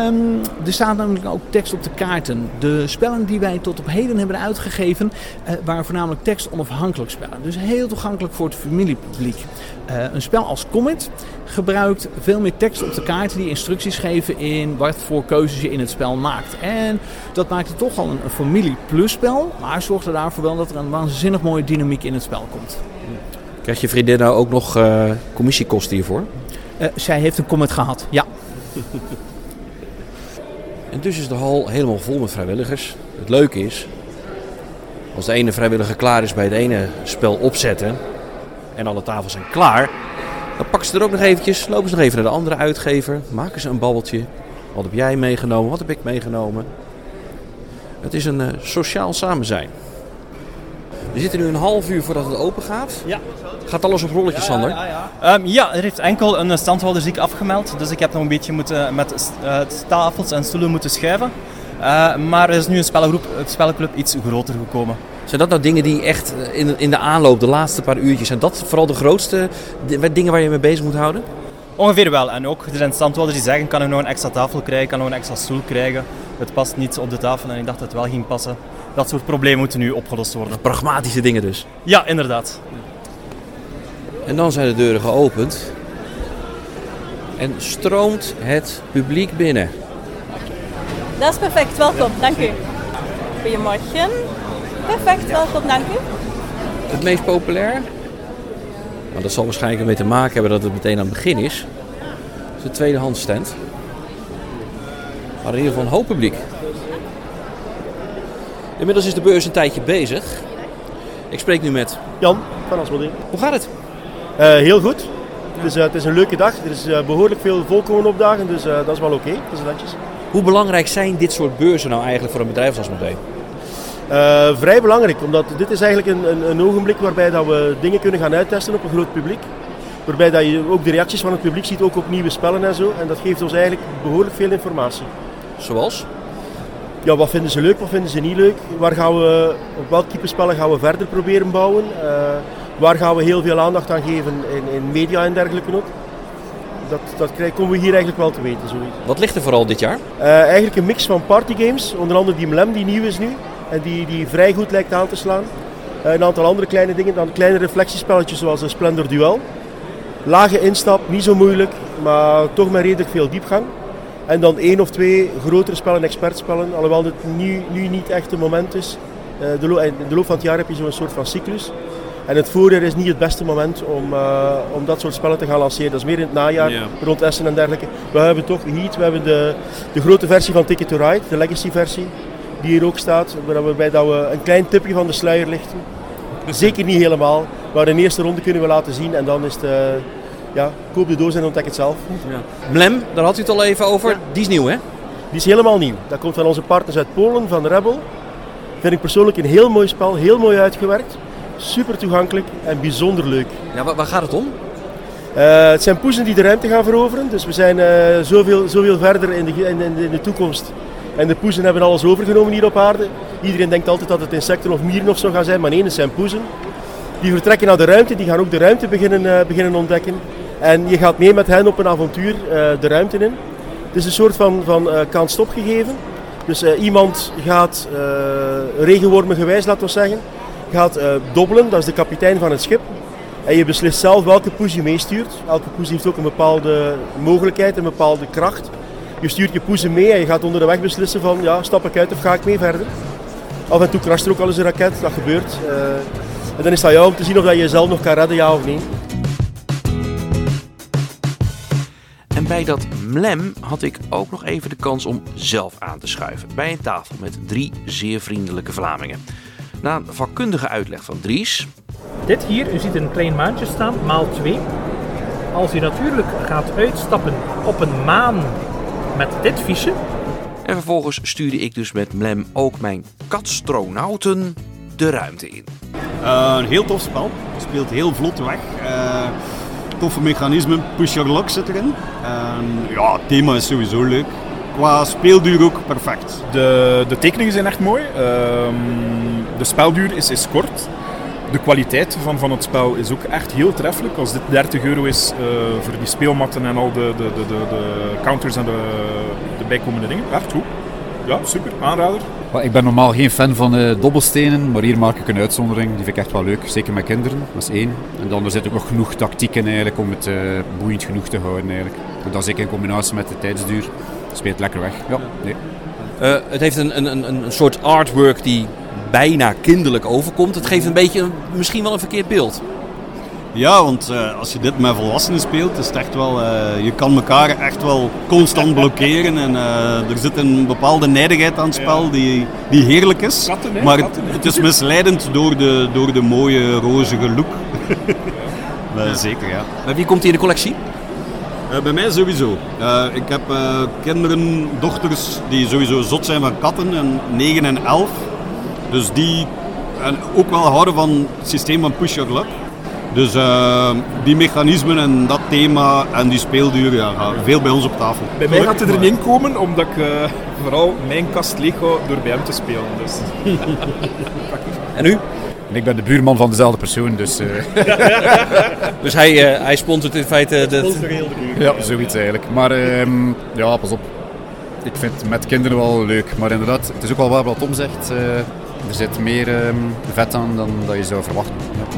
Er staat namelijk ook tekst op de kaarten. De spellen die wij tot op heden hebben uitgegeven waren voornamelijk tekst-onafhankelijk spellen. Dus heel toegankelijk voor het familiepubliek. Een spel als Comet gebruikt veel meer tekst op de kaarten die instructies geven in wat voor keuzes je in het spel maakt. En dat maakt het toch al een familie-plus spel, maar zorgt er daarvoor wel dat er een waanzinnig mooie dynamiek in het spel komt. Krijgt je vriendin nou ook nog commissiekosten hiervoor? Zij heeft een Comet gehad, ja. En dus is de hal helemaal vol met vrijwilligers. Het leuke is, als de ene vrijwilliger klaar is bij het ene spel opzetten en alle tafels zijn klaar, dan pakken ze er ook nog eventjes, lopen ze nog even naar de andere uitgever, maken ze een babbeltje. Wat heb jij meegenomen? Wat heb ik meegenomen? Het is een sociaal samen zijn. We zitten nu een half uur voordat het open gaat. Ja. Gaat alles op rolletjes, Sander? Ja, er heeft enkel een standhouder afgemeld. Dus ik heb nog een beetje met tafels en stoelen moeten schuiven. Maar er is nu een spelclub iets groter gekomen. Zijn dat nou dingen die echt in de aanloop, de laatste paar uurtjes, zijn dat vooral de grootste dingen waar je mee bezig moet houden? Ongeveer wel. En ook, er zijn standhouders die zeggen, kan ik nog een extra tafel krijgen, kan ik nog een extra stoel krijgen. Het past niet op de tafel en ik dacht dat het wel ging passen. Dat soort problemen moeten nu opgelost worden. Pragmatische dingen dus? Ja, inderdaad. En dan zijn de deuren geopend. En stroomt het publiek binnen. Dat is perfect, welkom, dank u. Goedemorgen. Perfect, welkom, dank u. Het meest populair? Nou, dat zal waarschijnlijk ermee te maken hebben dat het meteen aan het begin is. Het is de tweedehands stand. Maar in ieder geval een hoop publiek. Inmiddels is de beurs een tijdje bezig. Ik spreek nu met Jan van Asmodee. Hoe gaat het? Heel goed. Het is een leuke dag. Er is behoorlijk veel volk komen opdagen, dus dat is wel oké. Dat is netjes. Hoe belangrijk zijn dit soort beurzen nou eigenlijk voor een bedrijf als Asmodee? Vrij belangrijk, omdat dit is eigenlijk een ogenblik waarbij dat we dingen kunnen gaan uittesten op een groot publiek. Waarbij dat je ook de reacties van het publiek ziet, ook op nieuwe spellen en zo. En dat geeft ons eigenlijk behoorlijk veel informatie. Zoals? Ja, wat vinden ze leuk, wat vinden ze niet leuk? Op welk type spellen gaan we verder proberen bouwen? Waar gaan we heel veel aandacht aan geven in media en dergelijke ook? Dat komen we hier eigenlijk wel te weten. Zoiets. Wat ligt er vooral dit jaar? Eigenlijk een mix van partygames, onder andere die Mlem die nieuw is nu. En die vrij goed lijkt aan te slaan. Een aantal andere kleine dingen, dan kleine reflectiespelletjes zoals een Splendor Duel. Lage instap, niet zo moeilijk, maar toch met redelijk veel diepgang. En dan 1 of 2 grotere spellen, expertspellen, alhoewel dit nu niet echt een moment is. In de loop van het jaar heb je zo'n soort van cyclus. En het voorjaar is niet het beste moment om dat soort spellen te gaan lanceren. Dat is meer in het najaar, rond Essen en dergelijke. We hebben toch Heat, we hebben de grote versie van Ticket to Ride, de Legacy versie, die hier ook staat. Waarbij dat we een klein tipje van de sluier lichten. Zeker niet helemaal, maar de eerste ronde kunnen we laten zien en dan is het... koop de doos en ontdek het zelf. Ja. Mlem, daar had u het al even over. Ja. Die is nieuw, hè? Die is helemaal nieuw. Dat komt van onze partners uit Polen, van Rebel. Vind ik persoonlijk een heel mooi spel, heel mooi uitgewerkt. Super toegankelijk en bijzonder leuk. Ja, waar gaat het om? Het zijn poezen die de ruimte gaan veroveren. Dus we zijn zoveel verder in de toekomst. En de poezen hebben alles overgenomen hier op aarde. Iedereen denkt altijd dat het insecten of mieren of zo gaan zijn, maar nee, het zijn poezen. Die vertrekken naar de ruimte, die gaan ook de ruimte beginnen ontdekken. En je gaat mee met hen op een avontuur de ruimte in. Het is een soort van kant-stop gegeven. Dus iemand gaat regenwormengewijs, laten we zeggen, gaat dobbelen, dat is de kapitein van het schip. En je beslist zelf welke poes je meestuurt. Elke poes heeft ook een bepaalde mogelijkheid, een bepaalde kracht. Je stuurt je poezen mee en je gaat onder de weg beslissen van, ja, stap ik uit of ga ik mee verder. Af en toe crasht er ook al eens een raket, dat gebeurt. En dan is dat jou om te zien of je jezelf nog kan redden, ja of nee. En bij dat Mlem had ik ook nog even de kans om zelf aan te schuiven. Bij een tafel met 3 zeer vriendelijke Vlamingen. Na een vakkundige uitleg van Dries... Dit hier, u ziet een klein maantje staan, maal 2. Als u natuurlijk gaat uitstappen op een maan met dit fiche... En vervolgens stuurde ik dus met Mlem ook mijn katstronauten de ruimte in. Een heel tof spel. Het speelt heel vlot weg. Toffe mechanismen, push your luck zit erin. Ja, het thema is sowieso leuk. Qua speelduur ook perfect. De tekeningen zijn echt mooi. De spelduur is kort. De kwaliteit van het spel is ook echt heel treffelijk. Als dit €30 is voor die speelmatten en al de counters en de bijkomende dingen. Echt goed. Ja, super. Aanrader. Ik ben normaal geen fan van dobbelstenen, maar hier maak ik een uitzondering. Die vind ik echt wel leuk, zeker met kinderen. Dat is 1. En dan er zit ook nog genoeg tactiek in eigenlijk om het boeiend genoeg te houden eigenlijk. En dat zeker in combinatie met de tijdsduur. Speelt lekker weg. Ja, nee. Het heeft een soort artwork die bijna kinderlijk overkomt. Het geeft een beetje, misschien wel een verkeerd beeld. Ja, want als je dit met volwassenen speelt, is het echt wel, je kan elkaar echt wel constant blokkeren. En er zit een bepaalde nijdigheid aan het spel die heerlijk is. Katten, maar het is misleidend door de mooie rozige look. Zeker, ja. Maar wie komt hier in de collectie? Bij mij sowieso. Ik heb kinderen, dochters die sowieso zot zijn van katten, en 9 en 11. Dus die En ook wel houden van het systeem van Push Your Luck. Dus die mechanismen en dat thema en die speelduur, gaan veel bij ons op tafel. Bij mij gaat het er niet in komen, omdat ik vooral mijn kast leeg hou door bij hem te spelen. Dus. En u? En ik ben de buurman van dezelfde persoon, dus... Dus hij sponsort in feite... Ja, zoiets eigenlijk. Maar ja, pas op. Ik vind het met kinderen wel leuk. Maar inderdaad, het is ook wel waar wat Tom zegt. Er zit meer vet aan dan dat je zou verwachten. Ja.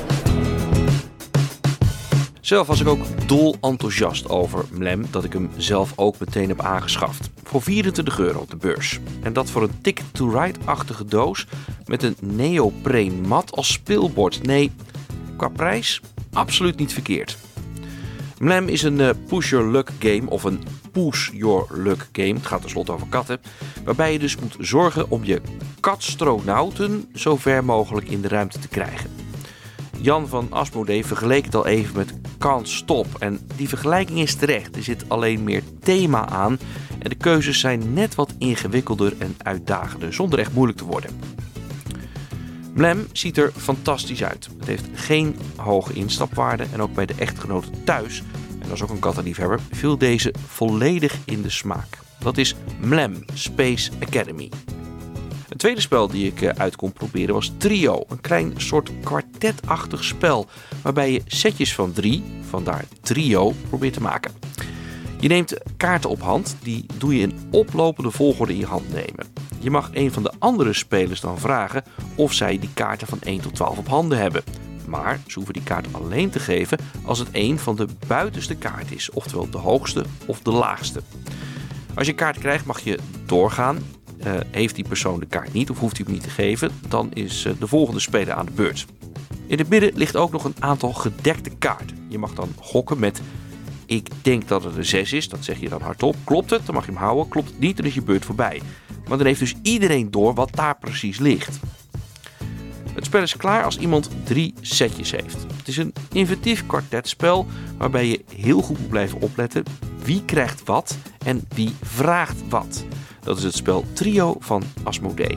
Zelf was ik ook dol enthousiast over Mlem, dat ik hem zelf ook meteen heb aangeschaft. Voor €24 op de beurs. En dat voor een Ticket to Ride-achtige doos met een neopreen mat als speelbord. Nee, qua prijs absoluut niet verkeerd. Mlem is een push your luck game of een push your luck game. Het gaat tenslotte over katten. Waarbij je dus moet zorgen om je katstronauten zo ver mogelijk in de ruimte te krijgen. Jan van Asmodee vergeleek het al even met Can't Stop. En die vergelijking is terecht. Er zit alleen meer thema aan. En de keuzes zijn net wat ingewikkelder en uitdagender. Zonder echt moeilijk te worden. Mlem ziet er fantastisch uit. Het heeft geen hoge instapwaarde. En ook bij de echtgenoten thuis, en dat is ook een kattenliefhebber, viel deze volledig in de smaak. Dat is Mlem Space Academy. Het tweede spel die ik uit kon proberen was Trio. Een klein soort kwartetachtig spel waarbij je setjes van 3, vandaar Trio, probeert te maken. Je neemt kaarten op hand, die doe je in oplopende volgorde in je hand nemen. Je mag een van de andere spelers dan vragen of zij die kaarten van 1 tot 12 op handen hebben. Maar ze hoeven die kaart alleen te geven als het een van de buitenste kaart is, oftewel de hoogste of de laagste. Als je een kaart krijgt mag je doorgaan. Heeft die persoon de kaart niet of hoeft hij hem niet te geven, dan is de volgende speler aan de beurt. In het midden ligt ook nog een aantal gedekte kaarten. Je mag dan gokken met, ik denk dat het een 6 is, dat zeg je dan hardop. Klopt het, dan mag je hem houden. Klopt het niet, dan is je beurt voorbij. Maar dan heeft dus iedereen door wat daar precies ligt. Het spel is klaar als iemand 3 setjes heeft. Het is een inventief kwartetspel waarbij je heel goed moet blijven opletten wie krijgt wat en wie vraagt wat. Dat is het spel Trio van Asmodee.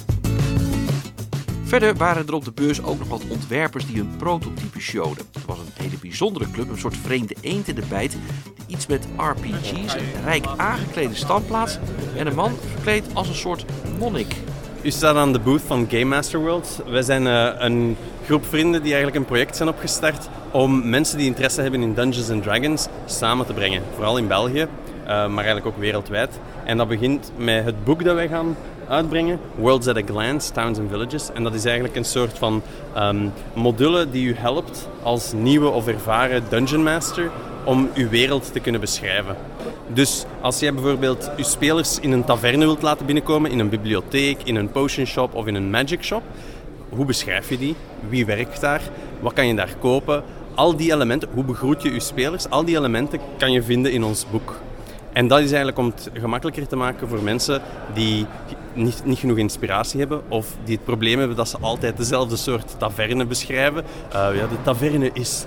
Verder waren er op de beurs ook nog wat ontwerpers die hun prototype showden. Het was een hele bijzondere club, een soort vreemde eend in de bijt, die iets met RPG's, een rijk aangeklede standplaats en een man verkleed als een soort monnik. U staat aan de booth van Game Master World. Wij zijn een groep vrienden die eigenlijk een project zijn opgestart om mensen die interesse hebben in Dungeons & Dragons samen te brengen. Vooral in België, maar eigenlijk ook wereldwijd. En dat begint met het boek dat wij gaan uitbrengen, Worlds at a Glance, Towns and Villages. En dat is eigenlijk een soort van module die u helpt als nieuwe of ervaren Dungeon Master om uw wereld te kunnen beschrijven. Dus als jij bijvoorbeeld je spelers in een taverne wilt laten binnenkomen, in een bibliotheek, in een potion shop of in een magic shop, hoe beschrijf je die? Wie werkt daar? Wat kan je daar kopen? Al die elementen, hoe begroet je je spelers? Al die elementen kan je vinden in ons boek. En dat is eigenlijk om het gemakkelijker te maken voor mensen die niet genoeg inspiratie hebben of die het probleem hebben dat ze altijd dezelfde soort taverne beschrijven. De taverne is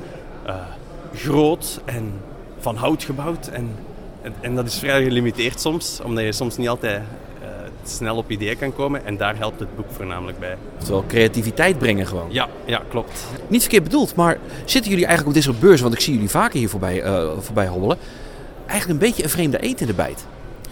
groot en van hout gebouwd en dat is vrij gelimiteerd soms, omdat je soms niet altijd snel op ideeën kan komen en daar helpt het boek voornamelijk bij. Oftewel creativiteit brengen gewoon. Ja, klopt. Niet verkeerd bedoeld, maar zitten jullie eigenlijk op dit soort beurzen, want ik zie jullie vaker hier voorbij hobbelen, eigenlijk een beetje een vreemde eend in de bijt?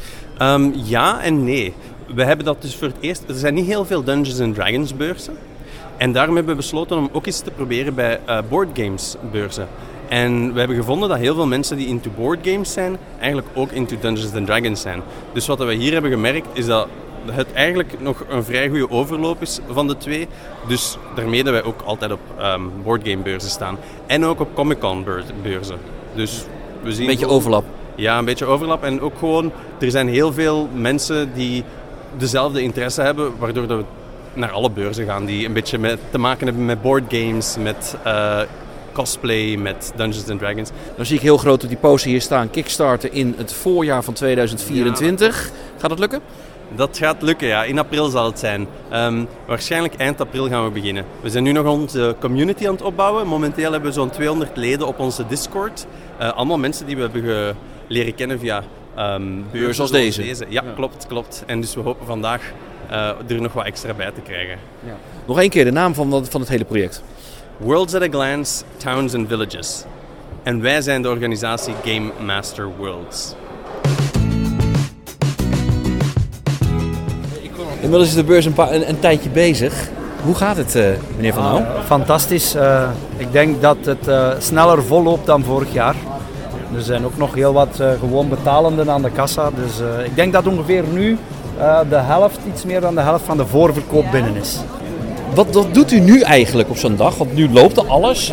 Ja en nee. We hebben dat dus voor het eerst. Er zijn niet heel veel Dungeons & Dragons beurzen. En daarom hebben we besloten om ook eens te proberen bij boardgames beurzen. En we hebben gevonden dat heel veel mensen die into boardgames zijn, eigenlijk ook into Dungeons & Dragons zijn. Dus wat we hier hebben gemerkt is dat het eigenlijk nog een vrij goede overloop is van de twee. Dus daarmee dat wij ook altijd op boardgamebeurzen staan. En ook op Comic-Con beurzen. Dus we zien een beetje overlap. Ja, een beetje overlap. En ook gewoon, er zijn heel veel mensen die dezelfde interesse hebben, waardoor we naar alle beurzen gaan die een beetje te maken hebben met boardgames, met cosplay, met Dungeons & Dragons. Dan zie ik heel groot op die poster hier staan, Kickstarter in het voorjaar van 2024. Gaat dat lukken? Dat gaat lukken, ja. In april zal het zijn. Waarschijnlijk eind april gaan we beginnen. We zijn nu nog onze community aan het opbouwen. Momenteel hebben we zo'n 200 leden op onze Discord. Allemaal mensen die we hebben leren kennen via Beurs als deze. Ja, klopt. En dus we hopen vandaag er nog wat extra bij te krijgen. Ja. Nog één keer de naam van het hele project. Worlds at a Glance, Towns and Villages. En wij zijn de organisatie Game Master Worlds. Inmiddels is de beurs een tijdje bezig. Hoe gaat het, meneer Van Houw? Fantastisch. Ik denk dat het sneller volloopt dan vorig jaar. Er zijn ook nog heel wat gewoon betalenden aan de kassa. Dus ik denk dat ongeveer nu iets meer dan de helft van de voorverkoop binnen is. Wat doet u nu eigenlijk op zo'n dag? Want nu loopt er alles.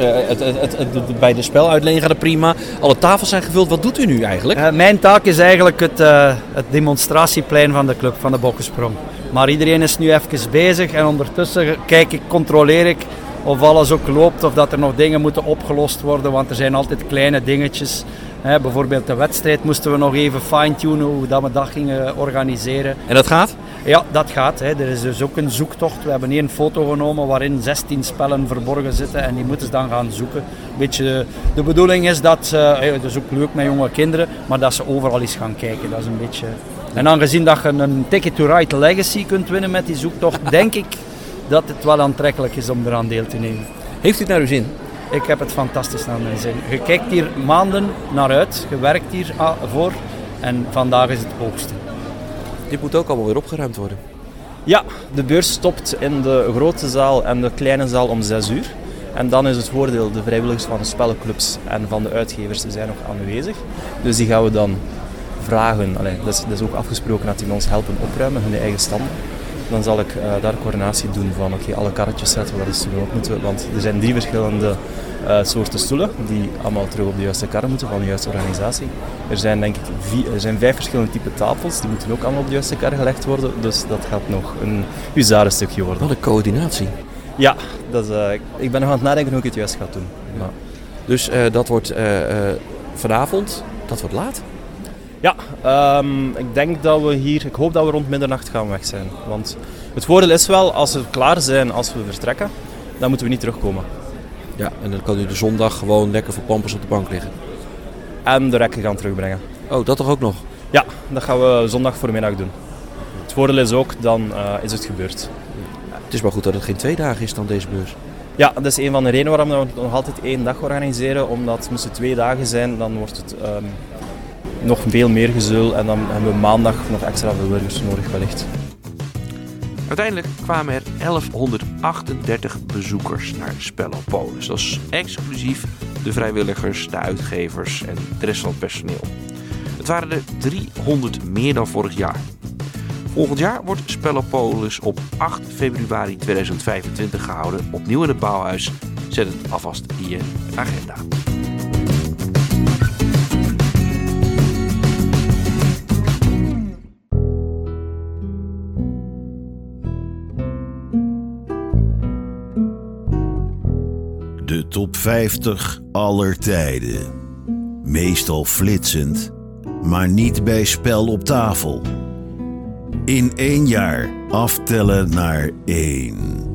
Bij de speluitleen gaat het prima. Alle tafels zijn gevuld. Wat doet u nu eigenlijk? Mijn taak is eigenlijk het demonstratieplein van de club, van de Bokkensprong. Maar iedereen is nu even bezig en ondertussen controleer ik of alles ook loopt, of dat er nog dingen moeten opgelost worden, want er zijn altijd kleine dingetjes. Bijvoorbeeld de wedstrijd moesten we nog even fine-tunen hoe dat we dat gingen organiseren. En dat gaat? Ja, dat gaat. Er is dus ook een zoektocht. We hebben 1 foto genomen waarin 16 spellen verborgen zitten en die moeten ze dan gaan zoeken. De bedoeling is dat het is ook leuk met jonge kinderen, maar dat ze overal eens gaan kijken. Dat is een beetje... En aangezien dat je een Ticket to Ride Legacy kunt winnen met die zoektocht, denk ik dat het wel aantrekkelijk is om eraan deel te nemen. Heeft u het naar uw zin? Ik heb het fantastisch naar mijn zin. Je kijkt hier maanden naar uit, je werkt hier voor en vandaag is het hoogste. Dit moet ook allemaal weer opgeruimd worden. Ja, de beurs stopt in de grote zaal en de kleine zaal om 6 uur. En dan is het voordeel, de vrijwilligers van de spellenclubs en van de uitgevers zijn nog aanwezig. Dus die gaan we dan vragen, dat is ook afgesproken dat die ons helpen opruimen, hun eigen stand. Dan zal ik daar coördinatie doen van alle karretjes zetten waar de stoelen op moeten. Want er zijn 3 verschillende soorten stoelen die allemaal terug op de juiste karren moeten van de juiste organisatie. Er zijn denk ik 5 verschillende typen tafels, die moeten ook allemaal op de juiste kar gelegd worden. Dus dat gaat nog een huzarenstukje worden. Wat een coördinatie. Ja, ik ben nog aan het nadenken hoe ik het juist ga doen. Ja. Dus dat wordt vanavond, dat wordt laat? Ja, ik denk dat ik hoop dat we rond middernacht gaan weg zijn. Want het voordeel is wel, als we klaar zijn als we vertrekken, dan moeten we niet terugkomen. Ja, en dan kan u de zondag gewoon lekker voor pampers op de bank liggen. En de rekken gaan terugbrengen. Oh, dat toch ook nog? Ja, dat gaan we zondag voormiddag doen. Het voordeel is ook, dan is het gebeurd. Het is maar goed dat het geen 2 dagen is dan deze beurs. Ja, dat is een van de redenen waarom we nog altijd 1 dag organiseren. Omdat moest het 2 dagen zijn, dan wordt het nog veel meer gezeul. En dan hebben we maandag nog extra vrijwilligers nodig wellicht. Uiteindelijk kwamen er 1138 bezoekers naar Spellopolis. Dat is exclusief de vrijwilligers, de uitgevers en de rest van het personeel. Het waren er 300 meer dan vorig jaar. Volgend jaar wordt Spellopolis op 8 februari 2025 gehouden. Opnieuw in het Bouwhuis. Zet het alvast in je agenda. De top 50 aller tijden. Meestal flitsend, maar niet bij Spel op tafel. In 1 jaar aftellen naar 1.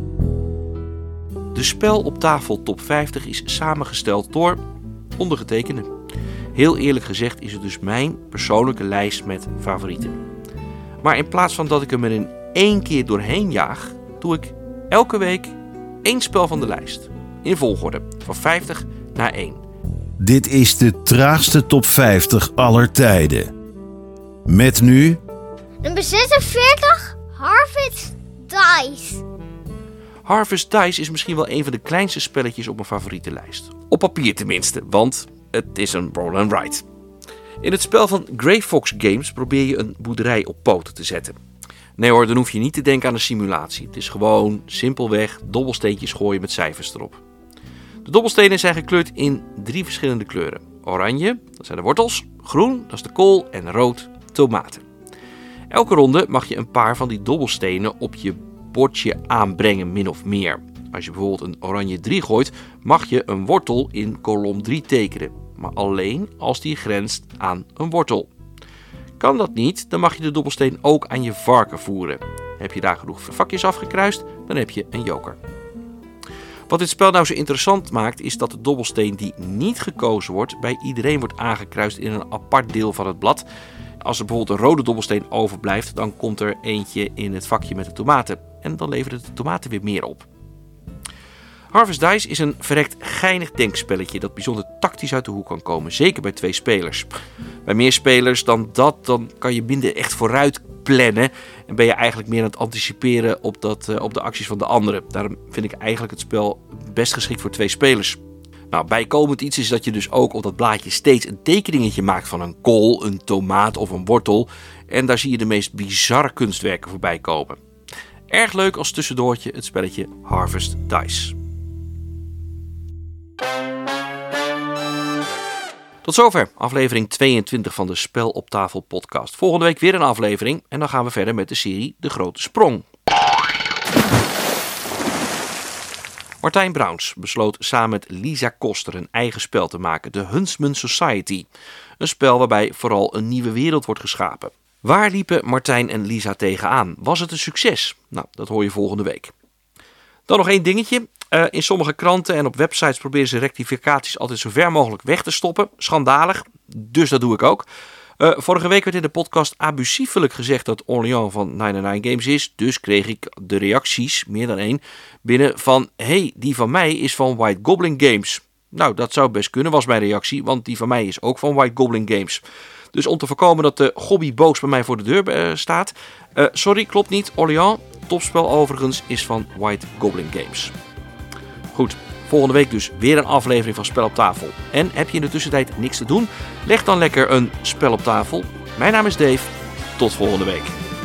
De Spel op tafel top 50 is samengesteld door ondergetekende. Heel eerlijk gezegd is het dus mijn persoonlijke lijst met favorieten. Maar in plaats van dat ik hem er in 1 keer doorheen jaag, doe ik elke week 1 spel van de lijst. In volgorde, van 50 naar 1. Dit is de traagste top 50 aller tijden. Met nu... Nummer 46, Harvest Dice. Harvest Dice is misschien wel een van de kleinste spelletjes op mijn favorietenlijst. Op papier tenminste, want het is een roll and write. In het spel van Grey Fox Games probeer je een boerderij op poten te zetten. Nee hoor, dan hoef je niet te denken aan een simulatie. Het is gewoon simpelweg dobbelsteentjes gooien met cijfers erop. De dobbelstenen zijn gekleurd in 3 verschillende kleuren. Oranje, dat zijn de wortels, groen, dat is de kool en rood, tomaten. Elke ronde mag je een paar van die dobbelstenen op je bordje aanbrengen, min of meer. Als je bijvoorbeeld een oranje 3 gooit, mag je een wortel in kolom 3 tekenen. Maar alleen als die grenst aan een wortel. Kan dat niet, dan mag je de dobbelsteen ook aan je varken voeren. Heb je daar genoeg vakjes afgekruist, dan heb je een joker. Wat dit spel nou zo interessant maakt, is dat de dobbelsteen die niet gekozen wordt, bij iedereen wordt aangekruist in een apart deel van het blad. als er bijvoorbeeld een rode dobbelsteen overblijft, dan komt er eentje in het vakje met de tomaten. En dan leveren de tomaten weer meer op. Harvest Dice is een verrekt geinig denkspelletje dat bijzonder tactisch uit de hoek kan komen. Zeker bij 2 spelers. Bij meer spelers dan dat, dan kan je minder echt vooruit plannen. En ben je eigenlijk meer aan het anticiperen op de acties van de anderen. Daarom vind ik eigenlijk het spel best geschikt voor 2 spelers. Nou, bijkomend iets is dat je dus ook op dat blaadje steeds een tekeningetje maakt van een kool, een tomaat of een wortel. En daar zie je de meest bizarre kunstwerken voorbij komen. Erg leuk als tussendoortje het spelletje Harvest Dice. Tot zover aflevering 22 van de Spel op Tafel podcast. Volgende week weer een aflevering en dan gaan we verder met de serie De Grote Sprong. Martijn Browns besloot samen met Lisa Koster een eigen spel te maken, de Huntsman Society. Een spel waarbij vooral een nieuwe wereld wordt geschapen. Waar liepen Martijn en Lisa tegenaan? Was het een succes? Nou, dat hoor je volgende week. Dan nog één dingetje. In sommige kranten en op websites proberen ze rectificaties altijd zo ver mogelijk weg te stoppen. Schandalig, dus dat doe ik ook. Vorige week werd in de podcast abusiefelijk gezegd dat Orléans van 99 Games is. Dus kreeg ik de reacties, meer dan 1, binnen van... hey, die van mij is van White Goblin Games. Nou, dat zou best kunnen, was mijn reactie, want die van mij is ook van White Goblin Games. Dus om te voorkomen dat de Gobby Boos bij mij voor de deur staat... sorry, klopt niet. Orléans, topspel overigens, is van White Goblin Games. Goed, volgende week dus weer een aflevering van Spel op Tafel. En heb je in de tussentijd niks te doen? Leg dan lekker een spel op tafel. Mijn naam is Dave. Tot volgende week.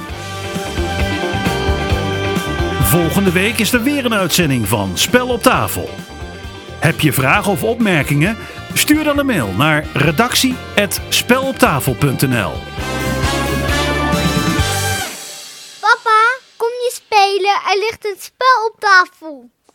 Volgende week is er weer een uitzending van Spel op Tafel. Heb je vragen of opmerkingen? Stuur dan een mail naar redactie@speloptafel.nl. Papa, kom je spelen? Er ligt een spel op tafel.